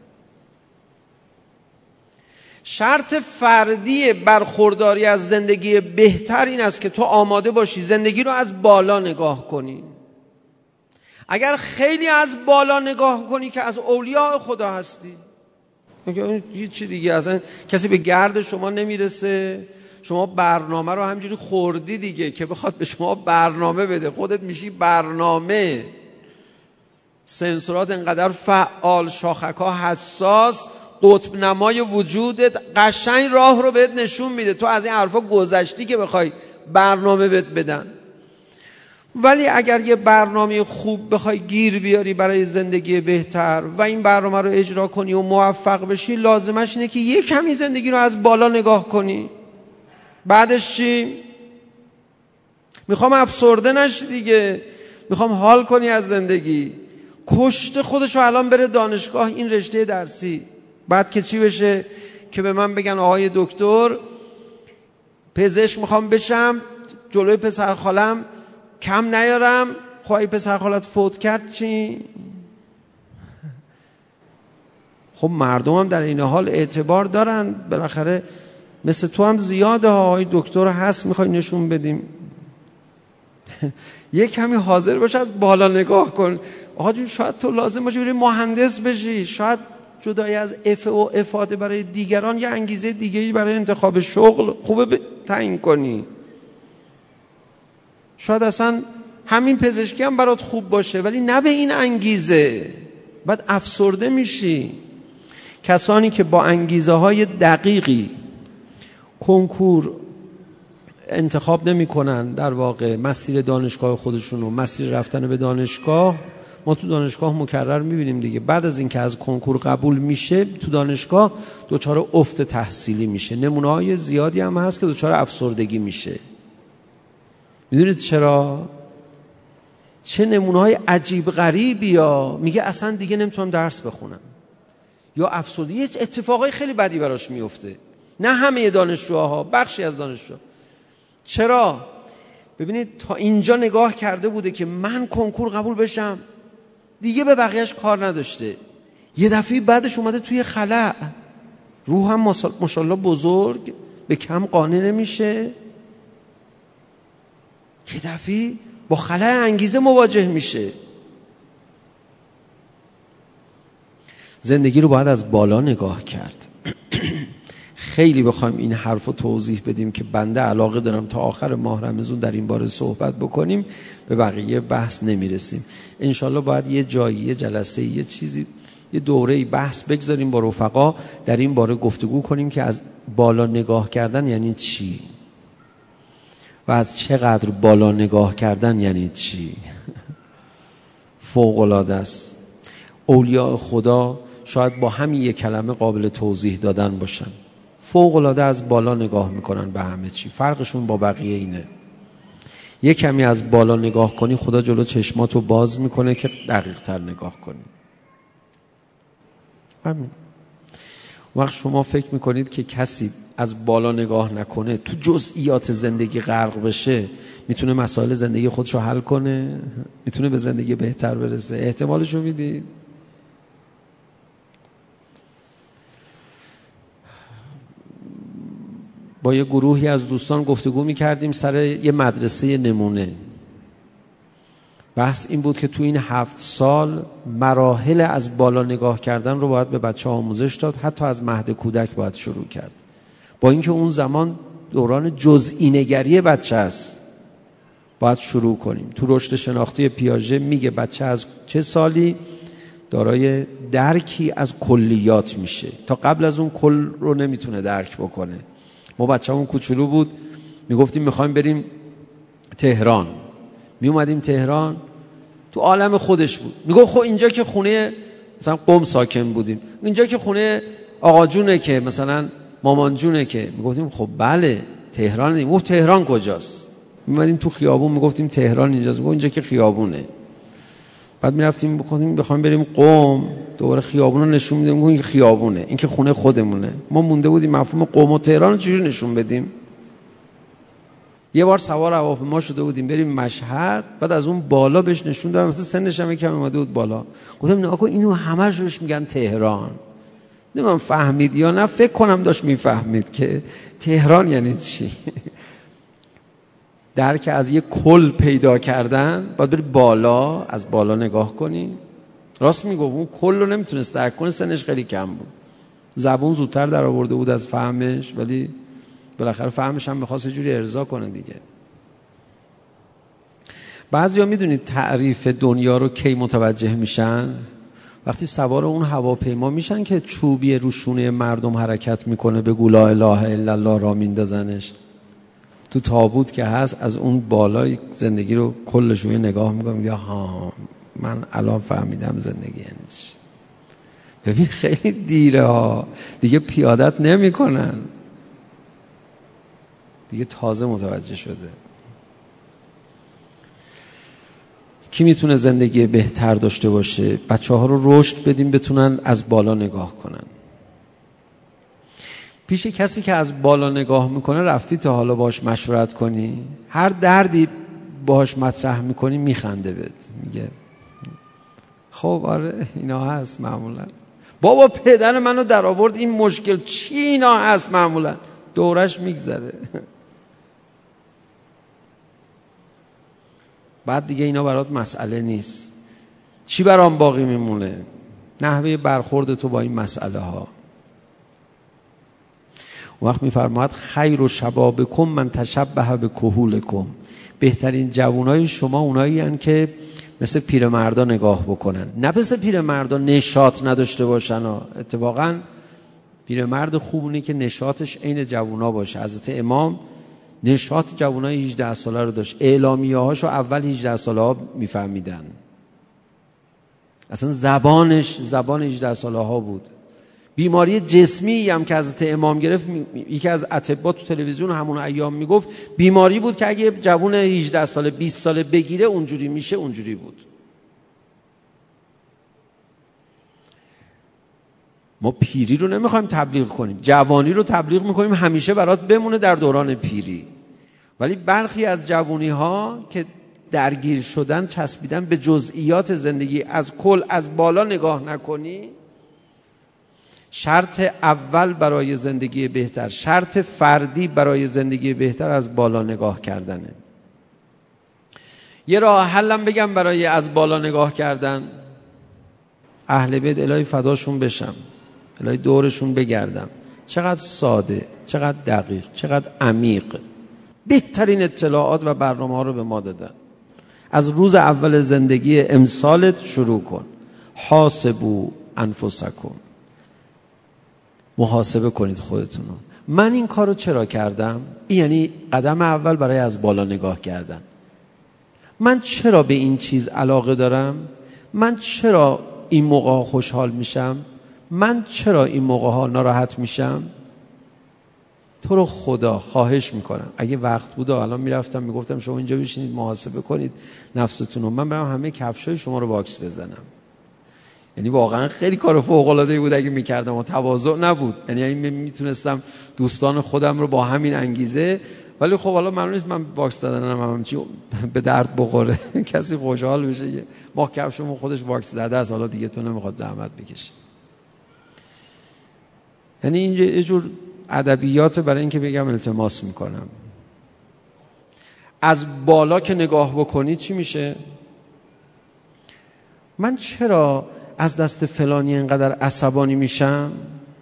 شرط فردی برخورداری از زندگی بهتر این است که تو آماده باشی زندگی رو از بالا نگاه کنی. اگر خیلی از بالا نگاه کنی که از اولیاء خدا هستی، هیچ چی دیگه اصلا کسی به گرد شما نمیرسه. شما برنامه رو همجوری خوردی دیگه که بخواد به شما برنامه بده، خودت میشی برنامه. سنسورات انقدر فعال، شاخک‌ها حساس، قطب نمای وجودت قشنگ راه رو بهت نشون میده. تو از این حرفا گذشتی که بخوای برنامه بهت بدن. ولی اگر یه برنامه خوب بخوای گیر بیاری برای زندگی بهتر و این برنامه رو اجرا کنی و موفق بشی، لازمش اینه که یه کمی زندگی رو از بالا نگاه کنی. بعدش چی؟ میخوام افسرده نشی دیگه، میخوام حال کنی از زندگی. کشته خودشو الان بره دانشگاه این رشته درسی، بعد که چی بشه؟ که به من بگن آقای دکتر پزشک میخوام بشم، جلوی پسر خالم کم نیارم. خواهی پسر خالت فوت کرد چی؟ خب مردم هم در این حال اعتبار دارن، بالاخره مثل تو هم زیاده های دکتر هست، میخوای نشون بدیم. یک کمی حاضر باش از بالا نگاه کن. آقا جون شاید تو لازم باشه بری مهندس بشی، شاید جدای از اف و افاده برای دیگران یه انگیزه دیگه‌ای برای انتخاب شغل خوبه تعیین کنی. شاید اصلا همین پزشکی هم برات خوب باشه، ولی نه به این انگیزه، بعد افسرده میشی. کسانی که با انگیزه های دقیقی کنکور انتخاب نمی کنن، در واقع مسیر دانشگاه خودشون و مسیر رفتن به دانشگاه، ما تو دانشگاه مکرر میبینیم دیگه، بعد از اینکه از کنکور قبول میشه تو دانشگاه دچار افت تحصیلی میشه. نمونه های زیادی هم هست که دچار افسردگی میشه. میدونید چرا؟ چه نمونه های عجیب غریبی، یا میگه اصلا دیگه نمیتونم درس بخونم، یا افسردگی، اتفاقای خیلی بدی براش میفته. نه همه دانشجوها، بخشی از دانشجوها. چرا؟ ببینید تا اینجا نگاه کرده بوده که من کنکور قبول بشم، دیگه به بقیهش کار نداشته. یه دفعه بعدش اومده توی خلأ، روح هم ماشاءالله بزرگ، به کم قانع نمیشه، یه دفعه با خلأ انگیزه مواجه میشه. زندگی رو باید از بالا نگاه کرد. خیلی بخوایم این حرف رو توضیح بدیم که بنده علاقه دارم تا آخر ماه رمضان در این باره صحبت بکنیم، به بقیه بحث نمیرسیم. انشالله باید یه جایی، یه جلسه، یه چیزی، یه دوره بحث بگذاریم با رفقا در این باره گفتگو کنیم که از بالا نگاه کردن یعنی چی و از چقدر بالا نگاه کردن یعنی چی. فوق‌العاده است. اولیاء خدا شاید با همین یک کلمه قابل توضیح دادن باشن. فوق‌العاده از بالا نگاه میکنن به همه چی. فرقشون با بقیه اینه، یک کمی از بالا نگاه کنی خدا جلو چشماتو باز میکنه که دقیق تر نگاه کنی. همین. وقت شما فکر میکنید که کسی از بالا نگاه نکنه، تو جزئیات زندگی غرق بشه، میتونه مسائل زندگی خودش رو حل کنه؟ میتونه به زندگی بهتر برسه؟ احتمالش رو میدید؟ با یه گروهی از دوستان گفتگو میکردیم سر یه مدرسه نمونه. بحث این بود که تو این هفت سال مراحل از بالا نگاه کردن رو باید به بچه ها آموزش داد، حتی از مهد کودک باید شروع کرد، با اینکه اون زمان دوران جزئی نگری بچه است. باید شروع کنیم. تو رشد شناختی پیاژه میگه بچه از چه سالی دارای درکی از کلیات میشه، تا قبل از اون کل رو نمیتونه درک بکنه. ما بچه همون کوچولو بود، میگفتیم میخوایم بریم تهران، میومدیم تهران، تو عالم خودش بود، میگفت خب اینجا که خونه مثلا قم ساکن بودیم، اینجا که خونه آقا جونه که مثلا مامان جونه که، میگفتیم خب بله تهران. میگفت تهران کجاست؟ میومدیم تو خیابون میگفتیم تهران اینجاست، میگفت اینجا که خیابونه. بعد میرفتیم بخوایم بخوایم بریم قم، دوباره خیابون رو نشون میدیم، میگم این خیابونه، این که خونه خودمونه. ما مونده بودیم مفهوم قم و تهران رو چجوری نشون بدیم. یه بار سوار هواپیما شده بودیم بریم مشهد، بعد از اون بالا بهش نشون دادم، مثلا سنش هم یکم اومده بود بالا، گفتم ناکو اینو همه‌ش روش میگن تهران. نمیدونم فهمید یا نه، فکر کنم داشت میفهمید که تهران یعنی چی. درک از یک کل پیدا کردن، باید بری بالا، از بالا نگاه کنی. راست میگفت اون کل رو نمیتونست درک کنه، سنش خیلی کم بود، زبون زودتر در آورده بود از فهمش، ولی بالاخره فهمش هم میخواست یه جوری ارضا کنه دیگه. بعضیا میدونید تعریف دنیا رو کی متوجه میشن؟ وقتی سوار اون هواپیما میشن که چوبی رو شونه مردم حرکت میکنه، بگو لا اله الا الله را میندازنش تو تابوت که هست، از اون بالای زندگی رو کلش رو نگاه میکنم، یا ها من الان فهمیدم زندگی یعنی چی. ببین خیلی دیره ها، دیگه پیادت نمی کنن، دیگه تازه متوجه شده. کی میتونه زندگی بهتر داشته باشه؟ بچه ها رو رشد بدیم بتونن از بالا نگاه کنن. پیش کسی که از بالا نگاه میکنه رفتی تا حالا باش مشورت کنی؟ هر دردی باش مطرح میکنی میخنده بهت، میگه خب آره اینا هست معمولا. بابا پدر منو در آورد این مشکل، چی اینا هست معمولا، دورش میگذره. بعد دیگه اینا برات مسئله نیست. چی برام باقی میمونه؟ نحوه برخورد تو با این مسئله ها. وقت میفرماید خیر و شبابکم من تشبه به کهولکم، بهترین جوانای شما اونایی هستند که مثل پیرمردا نگاه بکنن، نه مثل پیرمردا نشاط نداشته باشن. اتفاقا پیرمرد خوب اونه که نشاطش عین جوونا باشه. حضرت امام نشاط جوانای هجده ساله رو داشت، اعلامیه هاشو اول هجده ساله ها میفهمیدن، اصلا زبانش زبان هجده ساله ها بود. بیماری جسمی هم که حضرت امام گرفت، یکی از اطباء تو تلویزیون همون ایام میگفت بیماری بود که اگه جوان هجده ساله بیست ساله بگیره اونجوری میشه، اونجوری بود. ما پیری رو نمیخوایم تبلیغ کنیم، جوانی رو تبلیغ میکنیم همیشه برات بمونه در دوران پیری. ولی برخی از جوانی ها که درگیر شدن، چسبیدن به جزئیات زندگی، از کل از بالا نگاه نکنی. شرط اول برای زندگی بهتر، شرط فردی برای زندگی بهتر از بالا نگاه کردنه. یه راه حلم بگم برای از بالا نگاه کردن. اهل بیت الهی فداشون بشم، الهی دورشون بگردم، چقدر ساده، چقدر دقیق، چقدر عمیق بهترین اطلاعات و برنامه ها رو به ما دادن. از روز اول زندگی امسالت شروع کن. حاسبو انفسکم، محاسبه کنید خودتون رو. من این کار رو چرا کردم؟ این یعنی قدم اول برای از بالا نگاه کردن. من چرا به این چیز علاقه دارم؟ من چرا این موقع ها خوشحال میشم؟ من چرا این موقع ها ناراحت میشم؟ تو رو خدا خواهش میکنم، اگه وقت بود الان میرفتم میگفتم شما اینجا بشینید محاسبه کنید نفستون رو، من برم همه کفشای شما رو واکس بزنم. یعنی واقعا خیلی کار فوق العاده بود اگه میکردم و تواضع نبود. یعنی این میتونستم دوستان خودم رو با همین انگیزه، ولی خب حالا معلوم نیست من واکس دادنم هم چی به درد بخوره کسی خوشحال بشه. ما کفشمون خودش واکس زده است، حالا دیگه تو نمیخواد زحمت بکشی. یعنی اینجا یه جور ادبیات برای اینکه بگم التماس میکنم. از بالا که نگاه بکنی چی میشه؟ من چرا از دست فلانی اینقدر عصبانی میشم؟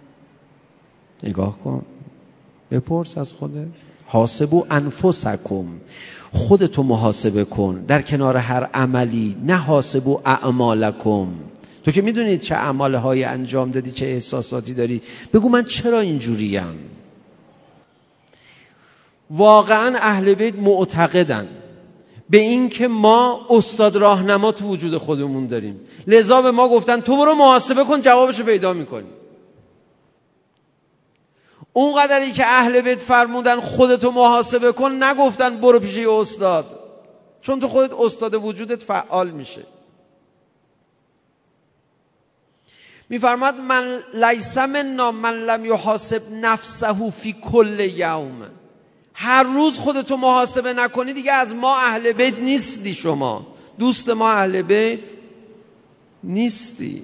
نگاه کن، بپرس از خودت. حاسبو انفسکم، خودتو محاسبه کن در کنار هر عملی، نه حاسبو اعمالکم. تو که میدونید چه اعمالهایی انجام دادی، چه احساساتی داری، بگو من چرا اینجوریم. واقعا اهل بیت معتقدن به این که ما استاد راهنما تو وجود خودمون داریم، لذا به ما گفتن تو برو محاسبه کن، جوابشو پیدا میکنی. اون قدری که اهل بیت فرمودن خودتو محاسبه کن، نگفتن برو پیش یه استاد، چون تو خودت استاد وجودت فعال میشه. میفرماد من لیس منا من لم یحاسب نفسه فی کل یوم. هر روز خودتو محاسبه نکنی دیگه از ما اهل بیت نیستی، شما دوست ما اهل بیت نیستی.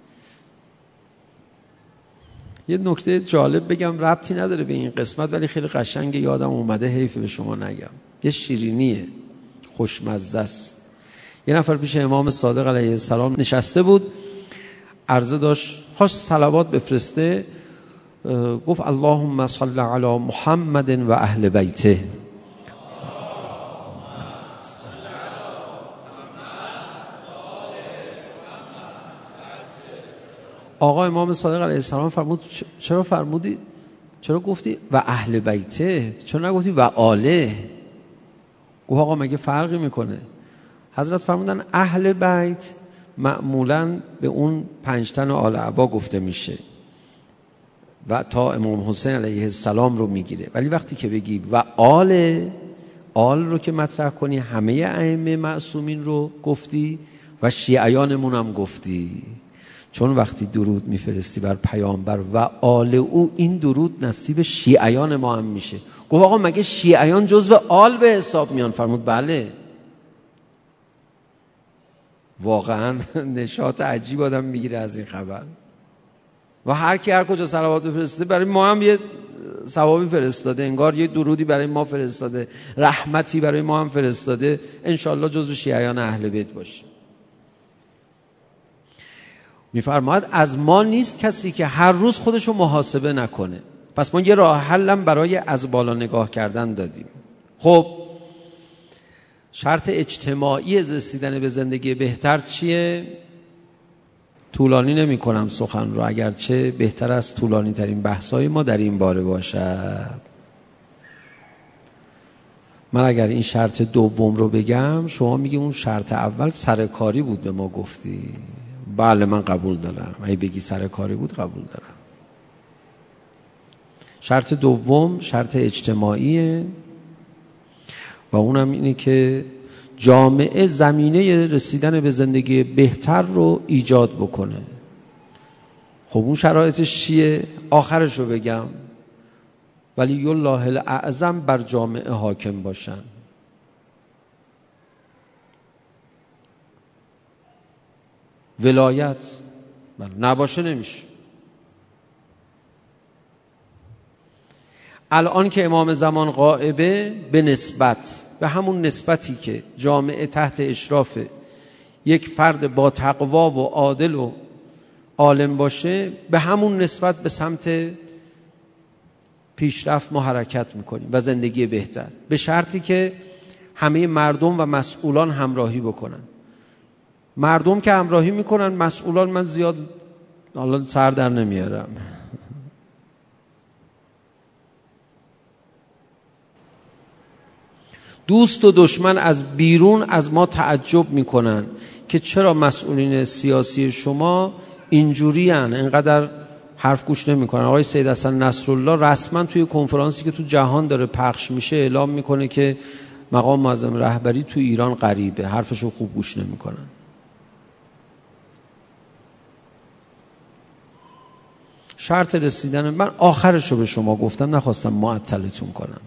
یه نکته جالب بگم، ربطی نداره به این قسمت ولی خیلی قشنگه، یادم اومده، حیف به شما نگم. یه شیرینیه، خوشمزه است. یه نفر پیش امام صادق علیه السلام نشسته بود، عرضه داشت خواست صلوات بفرسته، گفت اللهم صل علی محمد و اهل بیته. آقا امام صادق علیه السلام فرمود چرا فرمودی؟ چرا گفتی و اهل بیته؟ چرا نگفتی و آله؟ گفت آقا مگه فرقی میکنه؟ حضرت فرمودن اهل بیت معمولاً به اون پنج تن آل عبا گفته میشه و تا امام حسین علیه السلام رو میگیره، ولی وقتی که بگی و آل، آل رو که مطرح کنی همه ائمه معصومین رو گفتی و شیعیانمون هم گفتی، چون وقتی درود میفرستی بر پیامبر و آل او، این درود نصیب شیعیان ما هم میشه. گفت آقا مگه شیعیان جزو آل به حساب میان؟ فرمود بله. واقعا نشاط عجیب آدم میگیره از این خبر. و هر کی هر کجا صلوات بفرسته، برای ما هم یه ثوابی فرستاده، انگار یه درودی برای ما فرستاده، رحمتی برای ما هم فرستاده. انشالله جزو شیعیان اهل بیت باشیم. میفرماید از ما نیست کسی که هر روز خودشو محاسبه نکنه. پس ما یه راه حلم برای از بالا نگاه کردن دادیم. خب شرط اجتماعی رسیدن به زندگی بهتر چیه؟ طولانی نمی کنم سخن رو، اگرچه بهتر از طولانی ترین بحثای ما در این باره باشد. من اگر این شرط دوم رو بگم، شما میگی اون شرط اول سرکاری بود به ما گفتی. بله من قبول دارم، اگه بگی سرکاری بود قبول دارم. شرط دوم شرط اجتماعیه و اونم اینه که جامعه زمینه رسیدن به زندگی بهتر رو ایجاد بکنه. خب اون شرایطش چیه؟ آخرش رو بگم. ولی الله الاعظم بر جامعه حاکم باشن. ولایت نباشه نمیشه. الان که امام زمان غائبه، به نسبت به همون نسبتی که جامعه تحت اشراف یک فرد با تقوا و عادل و عالم باشه، به همون نسبت به سمت پیشرفت ما حرکت میکنیم و زندگی بهتر، به شرطی که همه مردم و مسئولان همراهی بکنن. مردم که همراهی میکنن، مسئولان من زیاد حالا سر در نمیارم. دوست و دشمن از بیرون از ما تعجب میکنن که چرا مسئولین سیاسی شما اینجوری هن، اینقدر حرف گوش نمیکنن. آقای سید حسن نصرالله رسما توی کنفرانسی که تو جهان داره پخش میشه اعلام میکنه که مقام معظم رهبری تو ایران غریبه، حرفشو خوب گوش نمیکنن. شرط رسیدن من آخرشو به شما گفتم، نخواستم معطلتون کنم.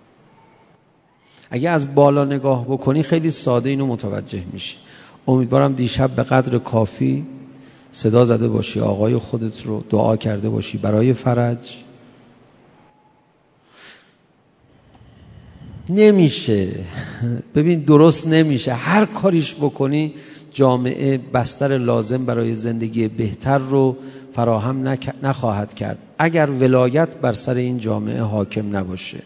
اگه از بالا نگاه بکنی خیلی ساده اینو متوجه میشی. امیدوارم دیشب به قدر کافی صدا زده باشی، آقای خودت رو دعا کرده باشی برای فرج. نمیشه، ببین درست نمیشه. هر کاریش بکنی جامعه بستر لازم برای زندگی بهتر رو فراهم نخواهد کرد اگر ولایت بر سر این جامعه حاکم نباشه.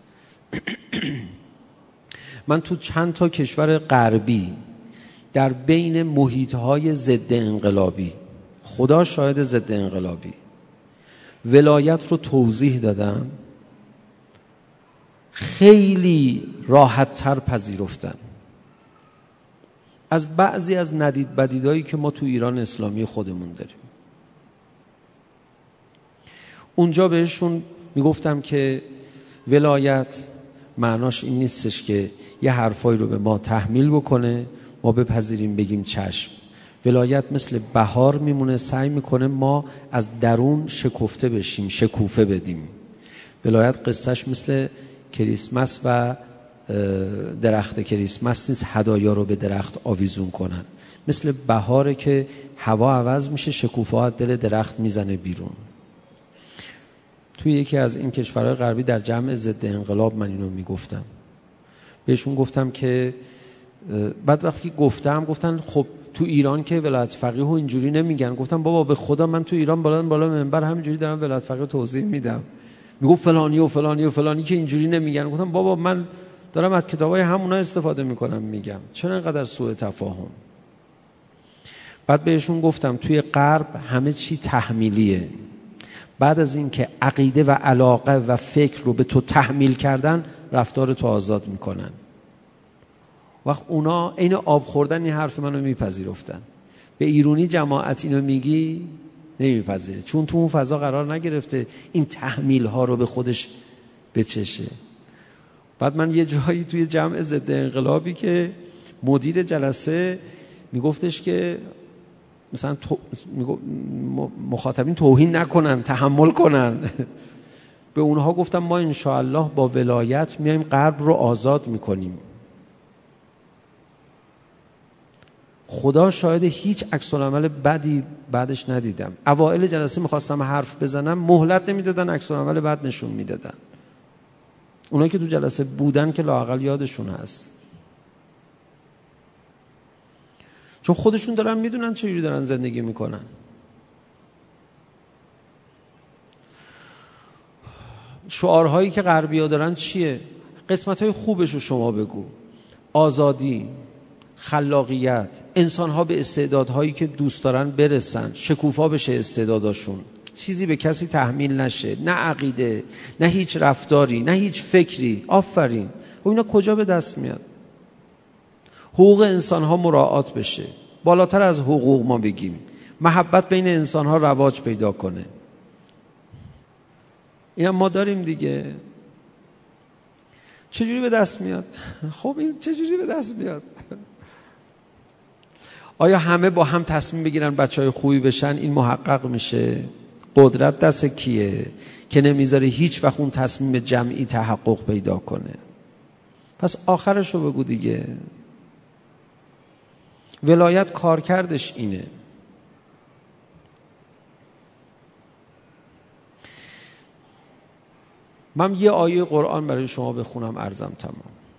من تو چند تا کشور غربی در بین محیط‌های ضد انقلابی، خدا شاهد ضد انقلابی، ولایت رو توضیح دادم، خیلی راحت‌تر پذیرفتن از بعضی از ندید بدیدایی که ما تو ایران اسلامی خودمون داریم. اونجا بهشون میگفتم که ولایت معناش این نیستش که یه حرفایی رو به ما تحمیل بکنه ما بپذیریم بگیم چشم. ولایت مثل بهار میمونه، سعی میکنه ما از درون شکفته بشیم، شکوفه بدیم. ولایت قصهش مثل کریسمس و درخت کریسمس نیست هدایا رو به درخت آویزون کنن. مثل بهاره که هوا عوض میشه، شکوفه ها دل درخت میزنه بیرون. توی یکی از این کشورهای غربی در جمع ضد انقلاب من اینو میگفتم، بهشون گفتم که بعد وقتی گفتم گفتن خب تو ایران که ولایت فقیه و اینجوری نمیگن. گفتم بابا به خدا من تو ایران بالا بالا منبر همینجوری دارم ولایت فقیه توضیح میدم، میگفت فلانی و فلانی و فلانی که اینجوری نمیگن. گفتم بابا من دارم از کتابای همونا استفاده میکنم میگم، چرا اینقدر سوء تفاهم؟ بعد بهشون گفتم توی غرب همه چی تحمیلیه. بعد از این که عقیده و علاقه و فکر رو به تو تحمیل کردن، رفتار تو آزاد میکنن. وقت اونا این آب خوردن این حرف منو میپذیرفتن. به ایرونی جماعت اینو میگی نمیپذیره، چون تو اون فضا قرار نگرفته این تحمیل ها رو به خودش بچشه. بعد من یه جایی توی جمع ضد انقلابی که مدیر جلسه میگفتش که مثلا تو مخاطبین توهین نکنن، تحمل کنن. به اونها گفتم ما انشاءالله با ولایت میایم غرب رو آزاد میکنیم. خدا شاهد هیچ عکس العمل بدی بعدش ندیدم. اوائل جلسه میخواستم حرف بزنم، مهلت نمیدادن، عکس العمل بد نشون میدادن. اونایی که تو جلسه بودن که لااقل یادشون هست، چون خودشون دارن میدونن چجوری دارن زندگی میکنن. شعارهایی که غربی‌ها دارن چیه؟ قسمت‌های خوبش رو شما بگو. آزادی، خلاقیت، انسان‌ها به استعدادهایی که دوست دارن برسن، شکوفا بشه استعداداشون، چیزی به کسی تحمیل نشه، نه عقیده، نه هیچ رفتاری، نه هیچ فکری. آفرین. و اینا کجا به دست میاد؟ حقوق انسان‌ها مراعات بشه، بالاتر از حقوق ما بگیم، محبت بین انسان‌ها رواج پیدا کنه. اینا ما داریم دیگه. چجوری به دست میاد؟ خب این چجوری به دست میاد؟ آیا همه با هم تصمیم بگیرن بچهای خوبی بشن این محقق میشه؟ قدرت دست کیه که نمیذاره هیچ وقت اون تصمیم جمعی تحقق پیدا کنه؟ پس آخرشو بگو دیگه. ولایت کارکردش اینه. من یه آیه قرآن برای شما بخونم عرضم تمام.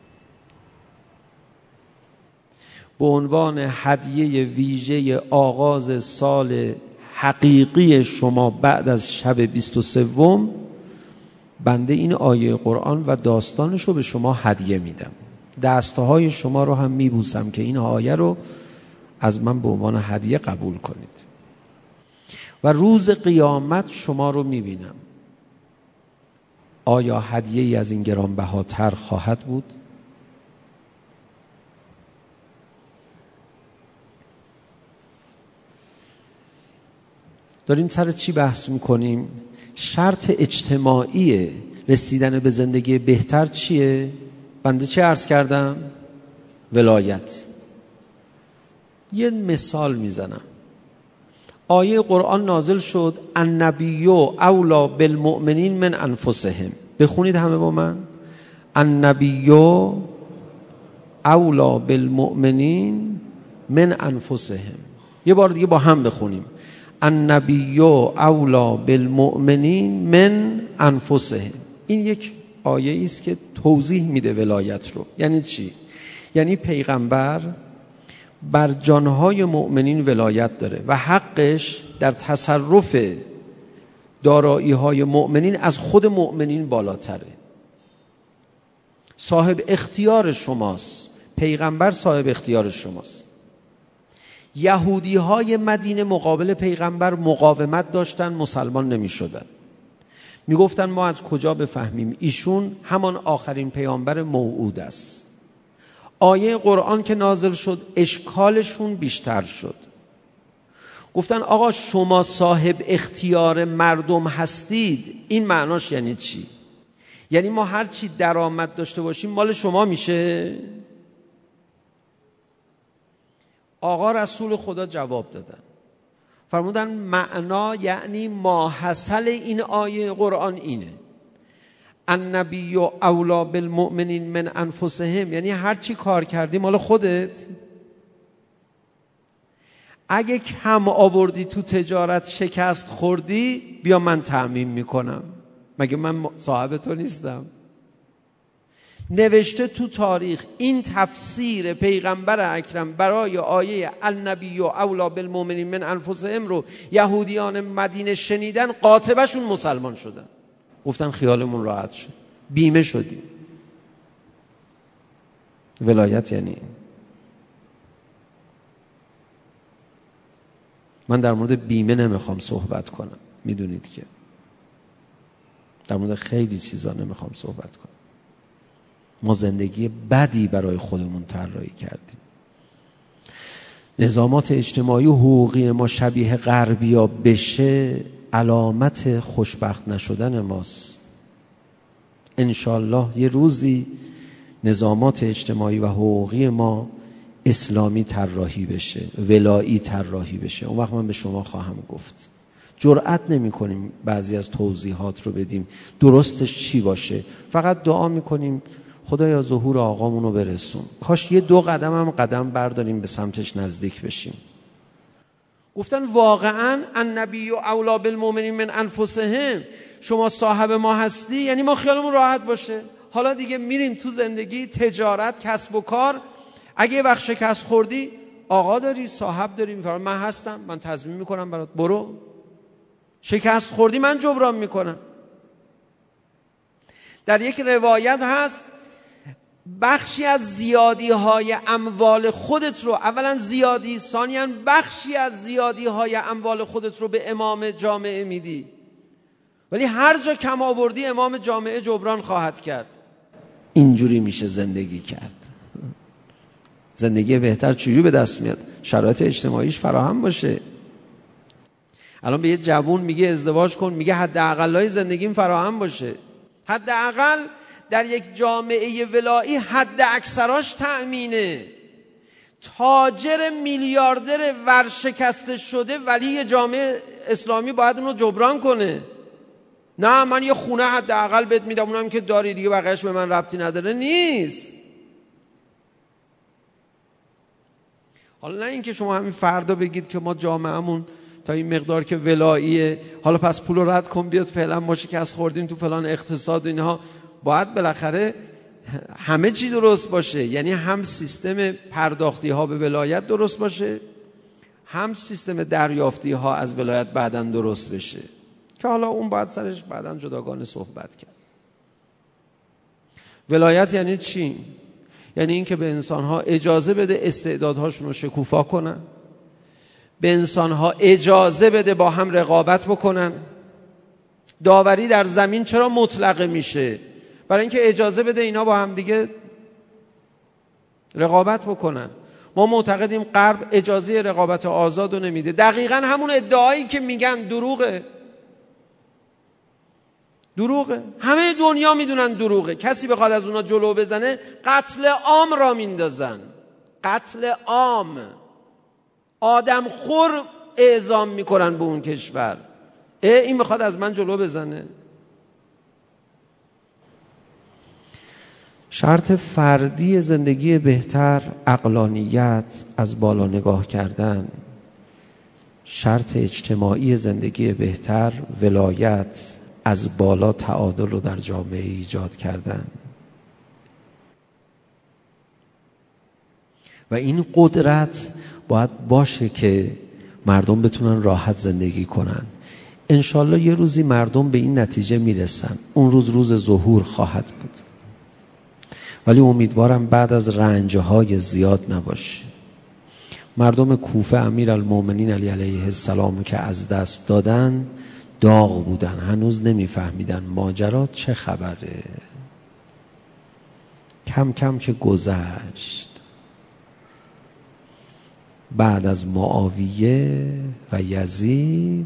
به عنوان هدیه ویژه آغاز سال حقیقی شما بعد از شب بیست و سوم، بنده این آیه قرآن و داستانش رو به شما هدیه میدم. دستهای شما رو هم میبوسم که این آیه رو از من به عنوان هدیه قبول کنید. و روز قیامت شما رو میبینم. آیا هدیه‌ای از این گرانبهاتر خواهد بود؟ داریم سر چی بحث میکنیم؟ شرط اجتماعی رسیدن به زندگی بهتر چیه؟ بنده چه عرض کردم؟ ولایت. یه مثال میزنم. آیه قرآن نازل شد النبی اولی بالمؤمنین من انفسهم. بخونید همه با من. النبی اولی بالمؤمنین من انفسهم. یه بار دیگه با هم بخونیم. النبی اولی بالمؤمنین من انفسهم. این یک آیه است که توضیح میده ولایت رو. یعنی چی؟ یعنی پیغمبر بر جانهای مؤمنین ولایت داره و حقش در تصرف دارایی‌های مؤمنین از خود مؤمنین بالاتره. صاحب اختیار شماست. پیغمبر صاحب اختیار شماست. یهودی‌های مدینه مقابل پیغمبر مقاومت داشتن، مسلمان نمی شدن. می گفتن ما از کجا بفهمیم ایشون همان آخرین پیامبر موعود است. آیه قرآن که نازل شد اشکالشون بیشتر شد. گفتن آقا شما صاحب اختیار مردم هستید، این معناش یعنی چی؟ یعنی ما هر چی درآمد داشته باشیم مال شما میشه؟ آقا رسول خدا جواب دادن، فرمودن معنا یعنی ماحصل این آیه قرآن اینه النبی اولی بالمؤمنین من انفسهم، یعنی هر چی کار کردی مال خودت. اگه کم آوردی تو تجارت شکست خوردی بیا من تأمین میکنم، مگه من صاحب تو نیستم؟ نوشته تو تاریخ این تفسیر پیغمبر اکرم برای آیه النبی اولی بالمؤمنین من انفسهم رو یهودیان مدینه شنیدن، قاطبشون مسلمان شدن. گفتن خیالمون راحت شد، بیمه شدیم. ولایت یعنی این. من در مورد بیمه نمیخوام صحبت کنم، میدونید که در مورد خیلی چیزا نمیخوام صحبت کنم. ما زندگی بدی برای خودمون طراحی کردیم. نظامات اجتماعی و حقوقی ما شبیه غربیا بشه علامت خوشبخت نشدن ماست. انشالله یه روزی نظامات اجتماعی و حقوقی ما اسلامی طراحی بشه، ولایی طراحی بشه. اون وقت من به شما خواهم گفت. جرأت نمی کنیم بعضی از توضیحات رو بدیم درستش چی باشه، فقط دعا می کنیم خدایا ظهور آقامون رو برسون، کاش یه دو قدم هم قدم برداریم به سمتش نزدیک بشیم. گفتن واقعا النبی و اولی بالمؤمنین من انفسهم، شما صاحب ما هستی یعنی ما خیالمون راحت باشه. حالا دیگه میریم تو زندگی، تجارت، کسب و کار، اگه یه وقت شکست خوردی آقا داری، صاحب داری، میفرمان من هستم، من تضمین میکنم برات، برو. شکست خوردی من جبران میکنم. در یک روایت هست بخشی از زیادی های اموال خودت رو، اولا زیادی، ثانیاً بخشی از زیادی های اموال خودت رو به امام جامعه میدی، ولی هر جا کم آوردی امام جامعه جبران خواهد کرد. اینجوری میشه زندگی کرد. زندگی بهتر چجوری به دست میاد؟ شرایط اجتماعیش فراهم باشه. الان به یه جوون میگه ازدواج کن، میگه حداقلای زندگیم فراهم باشه. حداقل در یک جامعه ولایی حد اکثراش تأمینه. تاجر میلیاردر ورشکسته شده ولی جامعه اسلامی باید اونو جبران کنه. نه من یه خونه حداقل بهت میدم، اونم که داری دیگه بقیه‌اش به من ربطی نداره، نیست. حالا نه اینکه شما همین فردا بگید که ما جامعهمون تا این مقدار که ولاییه، حالا پس پول رو رد کن بیاد فعلا ما شکست خوردیم تو فلان اقتصاد و اینها. باید بالاخره همه چی درست باشه، یعنی هم سیستم پرداختی ها به ولایت درست باشه، هم سیستم دریافتی ها از ولایت بعداً درست بشه، که حالا اون باید سرش بعداً جداگانه صحبت کرد. ولایت یعنی چی؟ یعنی این که به انسانها اجازه بده استعدادهاشون رو شکوفا کنن، به انسانها اجازه بده با هم رقابت بکنن. داوری در زمین چرا مطلقه میشه؟ برای اینکه اجازه بده اینا با هم دیگه رقابت بکنن. ما معتقدیم غرب اجازه رقابت آزاد رو نمیده. دقیقاً همون ادعایی که میگن دروغه. دروغه. همه دنیا میدونن دروغه. کسی بخواد از اونا جلو بزنه قتل عام را میندازن. قتل عام. آدم خور اعزام میکنن به اون کشور. اه این بخواد از من جلو بزنه. شرط فردی زندگی بهتر عقلانیت، از بالا نگاه کردن. شرط اجتماعی زندگی بهتر ولایت، از بالا تعادل رو در جامعه ایجاد کردن. و این قدرت باید باشه که مردم بتونن راحت زندگی کنن. انشالله یه روزی مردم به این نتیجه میرسن. اون روز روز ظهور خواهد بود. ولی امیدوارم بعد از رنجهای زیاد نباشه. مردم کوفه امیرالمومنین علی علیه السلام که از دست دادن داغ بودن، هنوز نمیفهمیدن ماجرا چه خبره. کم کم که گذشت، بعد از معاویه و یزید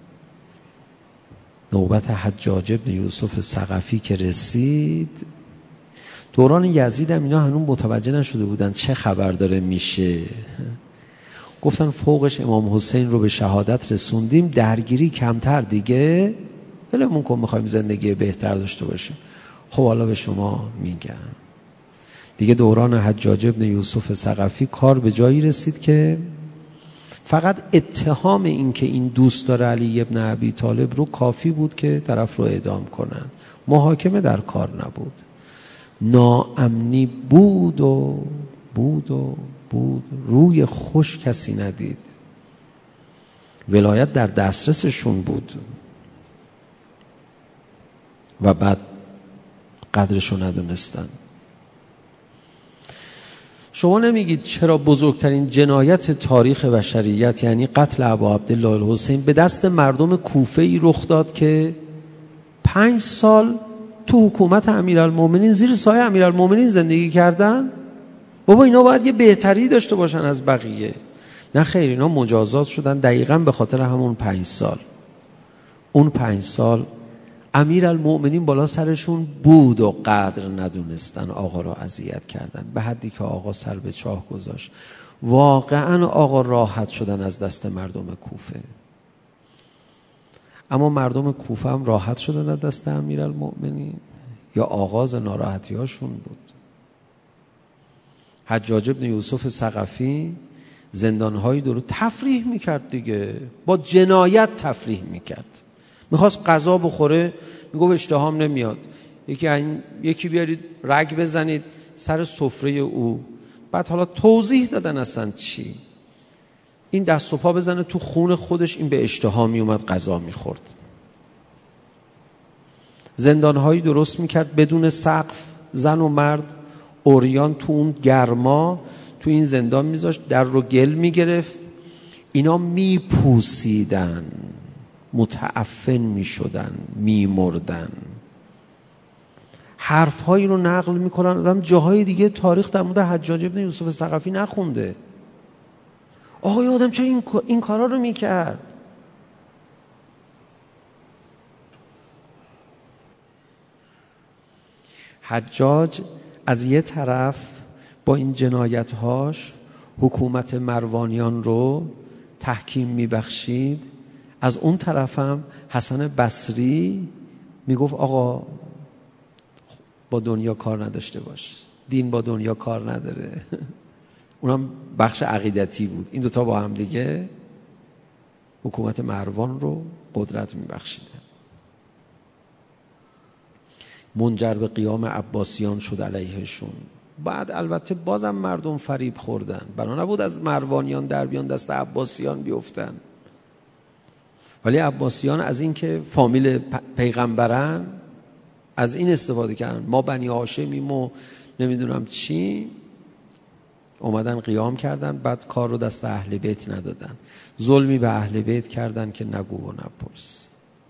نوبت حجاج ابن یوسف ثقفی که رسید، دوران یزید هم اینا هنوز متوجه نشده بودن چه خبر داره میشه. گفتن فوقش امام حسین رو به شهادت رسوندیم، درگیری کمتر دیگه، ولمون کن میخوایم زندگی بهتر داشته باشیم. خب حالا به شما میگم دیگه دوران حجاج ابن یوسف ثقفی کار به جایی رسید که فقط اتهام این که این دوست داره علی ابن ابی طالب رو کافی بود که طرف رو اعدام کنن. محاکمه در کار نبود. ناامنی بود و بود و بود، روی خوش کسی ندید. ولایت در دسترسشون بود و بعد قدرشو ندونستن. شما نمیگید چرا بزرگترین جنایت تاریخ بشریت یعنی قتل ابا عبدالله الحسین به دست مردم کوفه ای رخ داد که پنج سال تو حکومت امیرالمومنین زیر سایه امیرالمومنین زندگی کردن؟ بابا اینا باید یه بهتری داشته باشن از بقیه. نه خیر، اینا مجازات شدن دقیقاً به خاطر همون پنج سال. اون پنج سال امیرالمومنین بالا سرشون بود و قدر ندونستن، آقا را اذیت کردن به حدی که آقا سر به چاه گذاشت. واقعاً آقا راحت شدن از دست مردم کوفه. اما مردم کوفه هم راحت شدن از دست امیرالمومنین؟ یا آغاز ناراحتی هاشون بود. حجاج ابن یوسف ثقفی زندانهایی رو تفریح میکرد دیگه، با جنایت تفریح میکرد. میخواست غذا بخوره میگفت اشتهام نمیاد، یکی این یکی بیارید رگ بزنید سر سفره او. بعد حالا توضیح دادن اصلا چی، این دست و پا بزنه تو خون خودش، این به اشتها میومد غذا میخورد. زندانهایی درست میکرد بدون سقف، زن و مرد اوریان تو اون گرما تو این زندان میذاشت، در رو گل میگرفت، اینا میپوسیدن، متعفن میشدن، میمردن. حرفهایی رو نقل میکنن آدم جاهای دیگه تاریخ در مورد حجاج ابن یوسف ثقفی نخونده. آقای آدم چرا این, این کارا رو میکرد؟ حجاج از یه طرف با این جنایتهاش حکومت مروانیان رو تحکیم میبخشید، از اون طرف هم حسن بصری میگفت آقا با دنیا کار نداشته باش، دین با دنیا کار نداره. اونم بخش عقیدتی بود. این دوتا با هم دیگه حکومت مروان رو قدرت میبخشیدن. منجر به قیام عباسیان شد علیهشون. بعد البته بازم مردم فریب خوردن، بنا نبود از مروانیان در بیان دست عباسیان بیفتن، ولی عباسیان از این که فامیل پیغمبرن از این استفاده کردن، ما بنی هاشمیم و نمیدونم چی، اومدن قیام کردن، بعد کار رو دست اهل بیت ندادن، ظلمی به اهل بیت کردن که نگو و نپرس.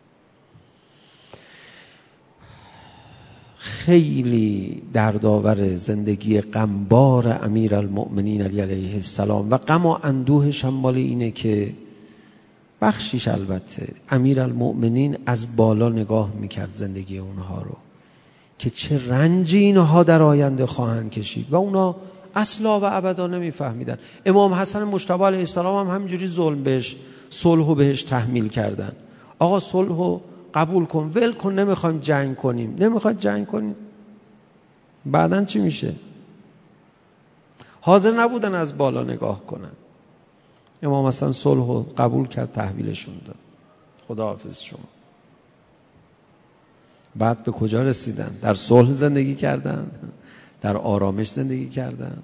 خیلی دردآور زندگی غمبار امیرالمؤمنین علی علیه السلام و غم و اندوهش هم مال اینه که بخشیش البته امیرالمؤمنین از بالا نگاه میکرد زندگی اونها رو که چه رنجی اینها در آینده خواهند کشید و اونا اصلا و ابدا نمیفهمیدن. امام حسن مجتبی علیه السلام هم همینجوری ظلم بهش، صلحو بهش تحمیل کردن. آقا صلحو قبول کن، ول کن، نمیخوایم جنگ کنیم. نمیخواید جنگ کنیم، بعدن چی میشه؟ حاضر نبودن از بالا نگاه کنن. امام حسن صلحو قبول کرد، تحویلشون داد. خداحافظ شما. بعد به کجا رسیدن؟ در صلح زندگی کردن، در آرامش زندگی کردن.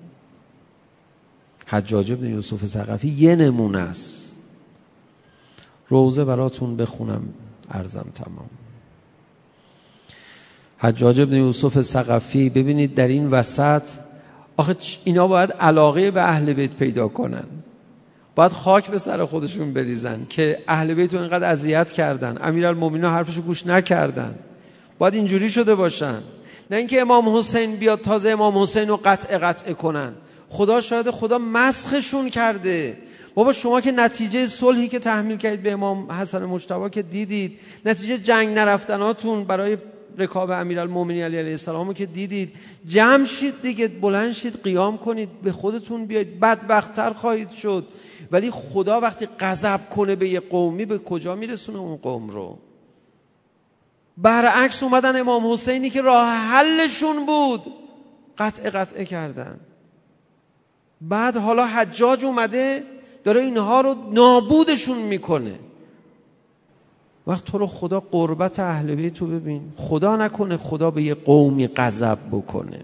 حجاج ابن یوسف ثقفی یه نمونه است. روزه براتون بخونم، عرضم تمام. حجاج ابن یوسف ثقفی، ببینید در این وسط آخه اینا باید علاقه به اهل بیت پیدا کنن، باید خاک به سر خودشون بریزن که اهل بیت رو اینقدر اذیت کردن، امیرالمومنین حرفشو گوش نکردن، باید اینجوری شده باشن. نه اینکه امام حسین بیاد تازه امام حسین رو قطع قطع کنن. خدا شاید خدا مسخشون کرده. بابا شما که نتیجه صلحی که تحمیل کردید به امام حسن مجتبی که دیدید، نتیجه جنگ نرفتناتون برای رکاب امیرالمومنین علی علیه السلام که دیدید، جمع شید دیگه، بلند شید، قیام کنید، به خودتون بیاید، بدبخت‌تر خواهید شد. ولی خدا وقتی غضب کنه به یه قومی به کجا میرسونه اون قوم رو؟ برعکس اومدن امام حسینی که راه حلشون بود قطع قطع کردن. بعد حالا حجاج اومده داره اینها رو نابودشون میکنه. وقت تو رو خدا قربت اهل بیت تو ببین، خدا نکنه خدا به یه قومی غضب بکنه.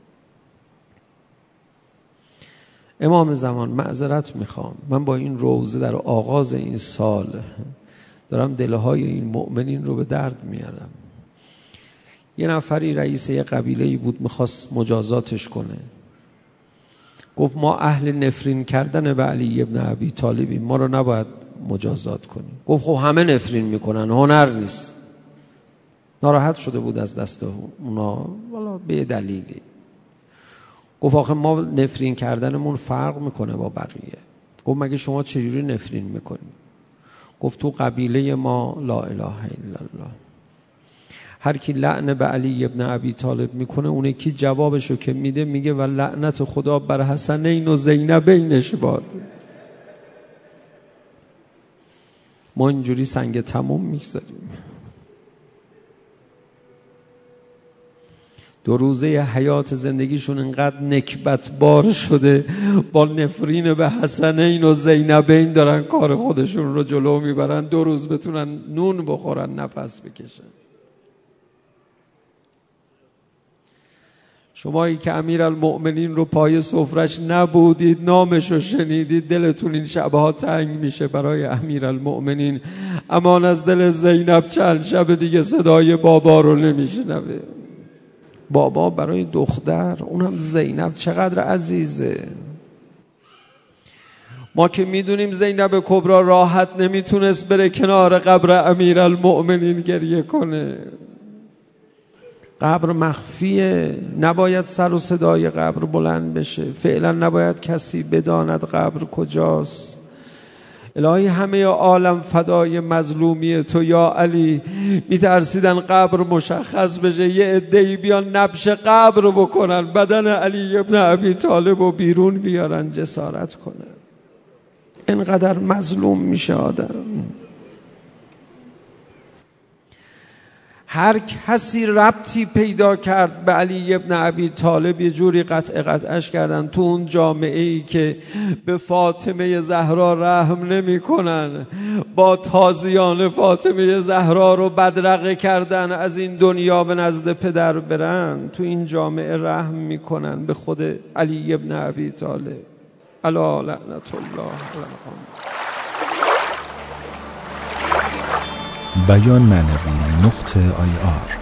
امام زمان معذرت میخوام، من با این روزه در آغاز این سال دارم دلهای این مؤمنین رو به درد میارم. یه نفری رئیس یه قبیله‌ای بود، میخواست مجازاتش کنه. گفت ما اهل نفرین کردن به علی ابن ابی طالبیم، ما رو نباید مجازات کنیم. گفت خب همه نفرین میکنن، هنر نیست. ناراحت شده بود از دست اونا، والا به دلیلی. گفت آخه ما نفرین کردنمون فرق میکنه با بقیه. گفت مگه شما چجوری نفرین میکنید؟ گفت تو قبیله ما لا اله الا الله، هر کی لعن به علی ابن ابی طالب میکنه، اون یکی جوابشو که میده میگه و لعنت خدا بر حسنین و زینبینش باد. ما اینجوری سنگ تموم میگذاریم. دو روزه حیات زندگیشون انقدر نکبت بار شده، با نفرین به حسنین و زینبین دارن کار خودشون رو جلو میبرن، دو روز بتونن نون بخورن، نفس بکشن. شمایی که امیرالمؤمنین رو پای سفرش نبودید، نامش رو شنیدید، دلتون این شبها تنگ میشه برای امیرالمؤمنین. امان از دل زینب چند شب دیگه صدای بابا رو نمیشنوه. بابا برای دختر، اونم زینب، چقدر عزیزه. ما که میدونیم زینب کبرا راحت نمیتونست بره کنار قبر امیرالمؤمنین گریه کنه. قبر مخفیه، نباید سر و صدای قبر بلند بشه، فعلا نباید کسی بداند قبر کجاست. الهی همه عالم فدای مظلومی تو یا علی. میترسیدن قبر مشخص بشه، یه عده‌ای بیان نبش قبر بکنن، بدن علی ابن ابی طالب رو بیرون بیارن، جسارت کنن. اینقدر مظلوم میشه آدم. هر کسی ربطی پیدا کرد به علی ابن ابی طالب یه جوری قطع قطعش کردن. تو اون جامعه ای که به فاطمه زهرا رحم نمی کنن، با تازیان فاطمه زهرا رو بدرقه کردن از این دنیا به نزد پدر برن، تو این جامعه رحم می کنن به خود علی ابن ابی طالب. الا لعنت الله علیهم. بیان معنوی نقطه آی آر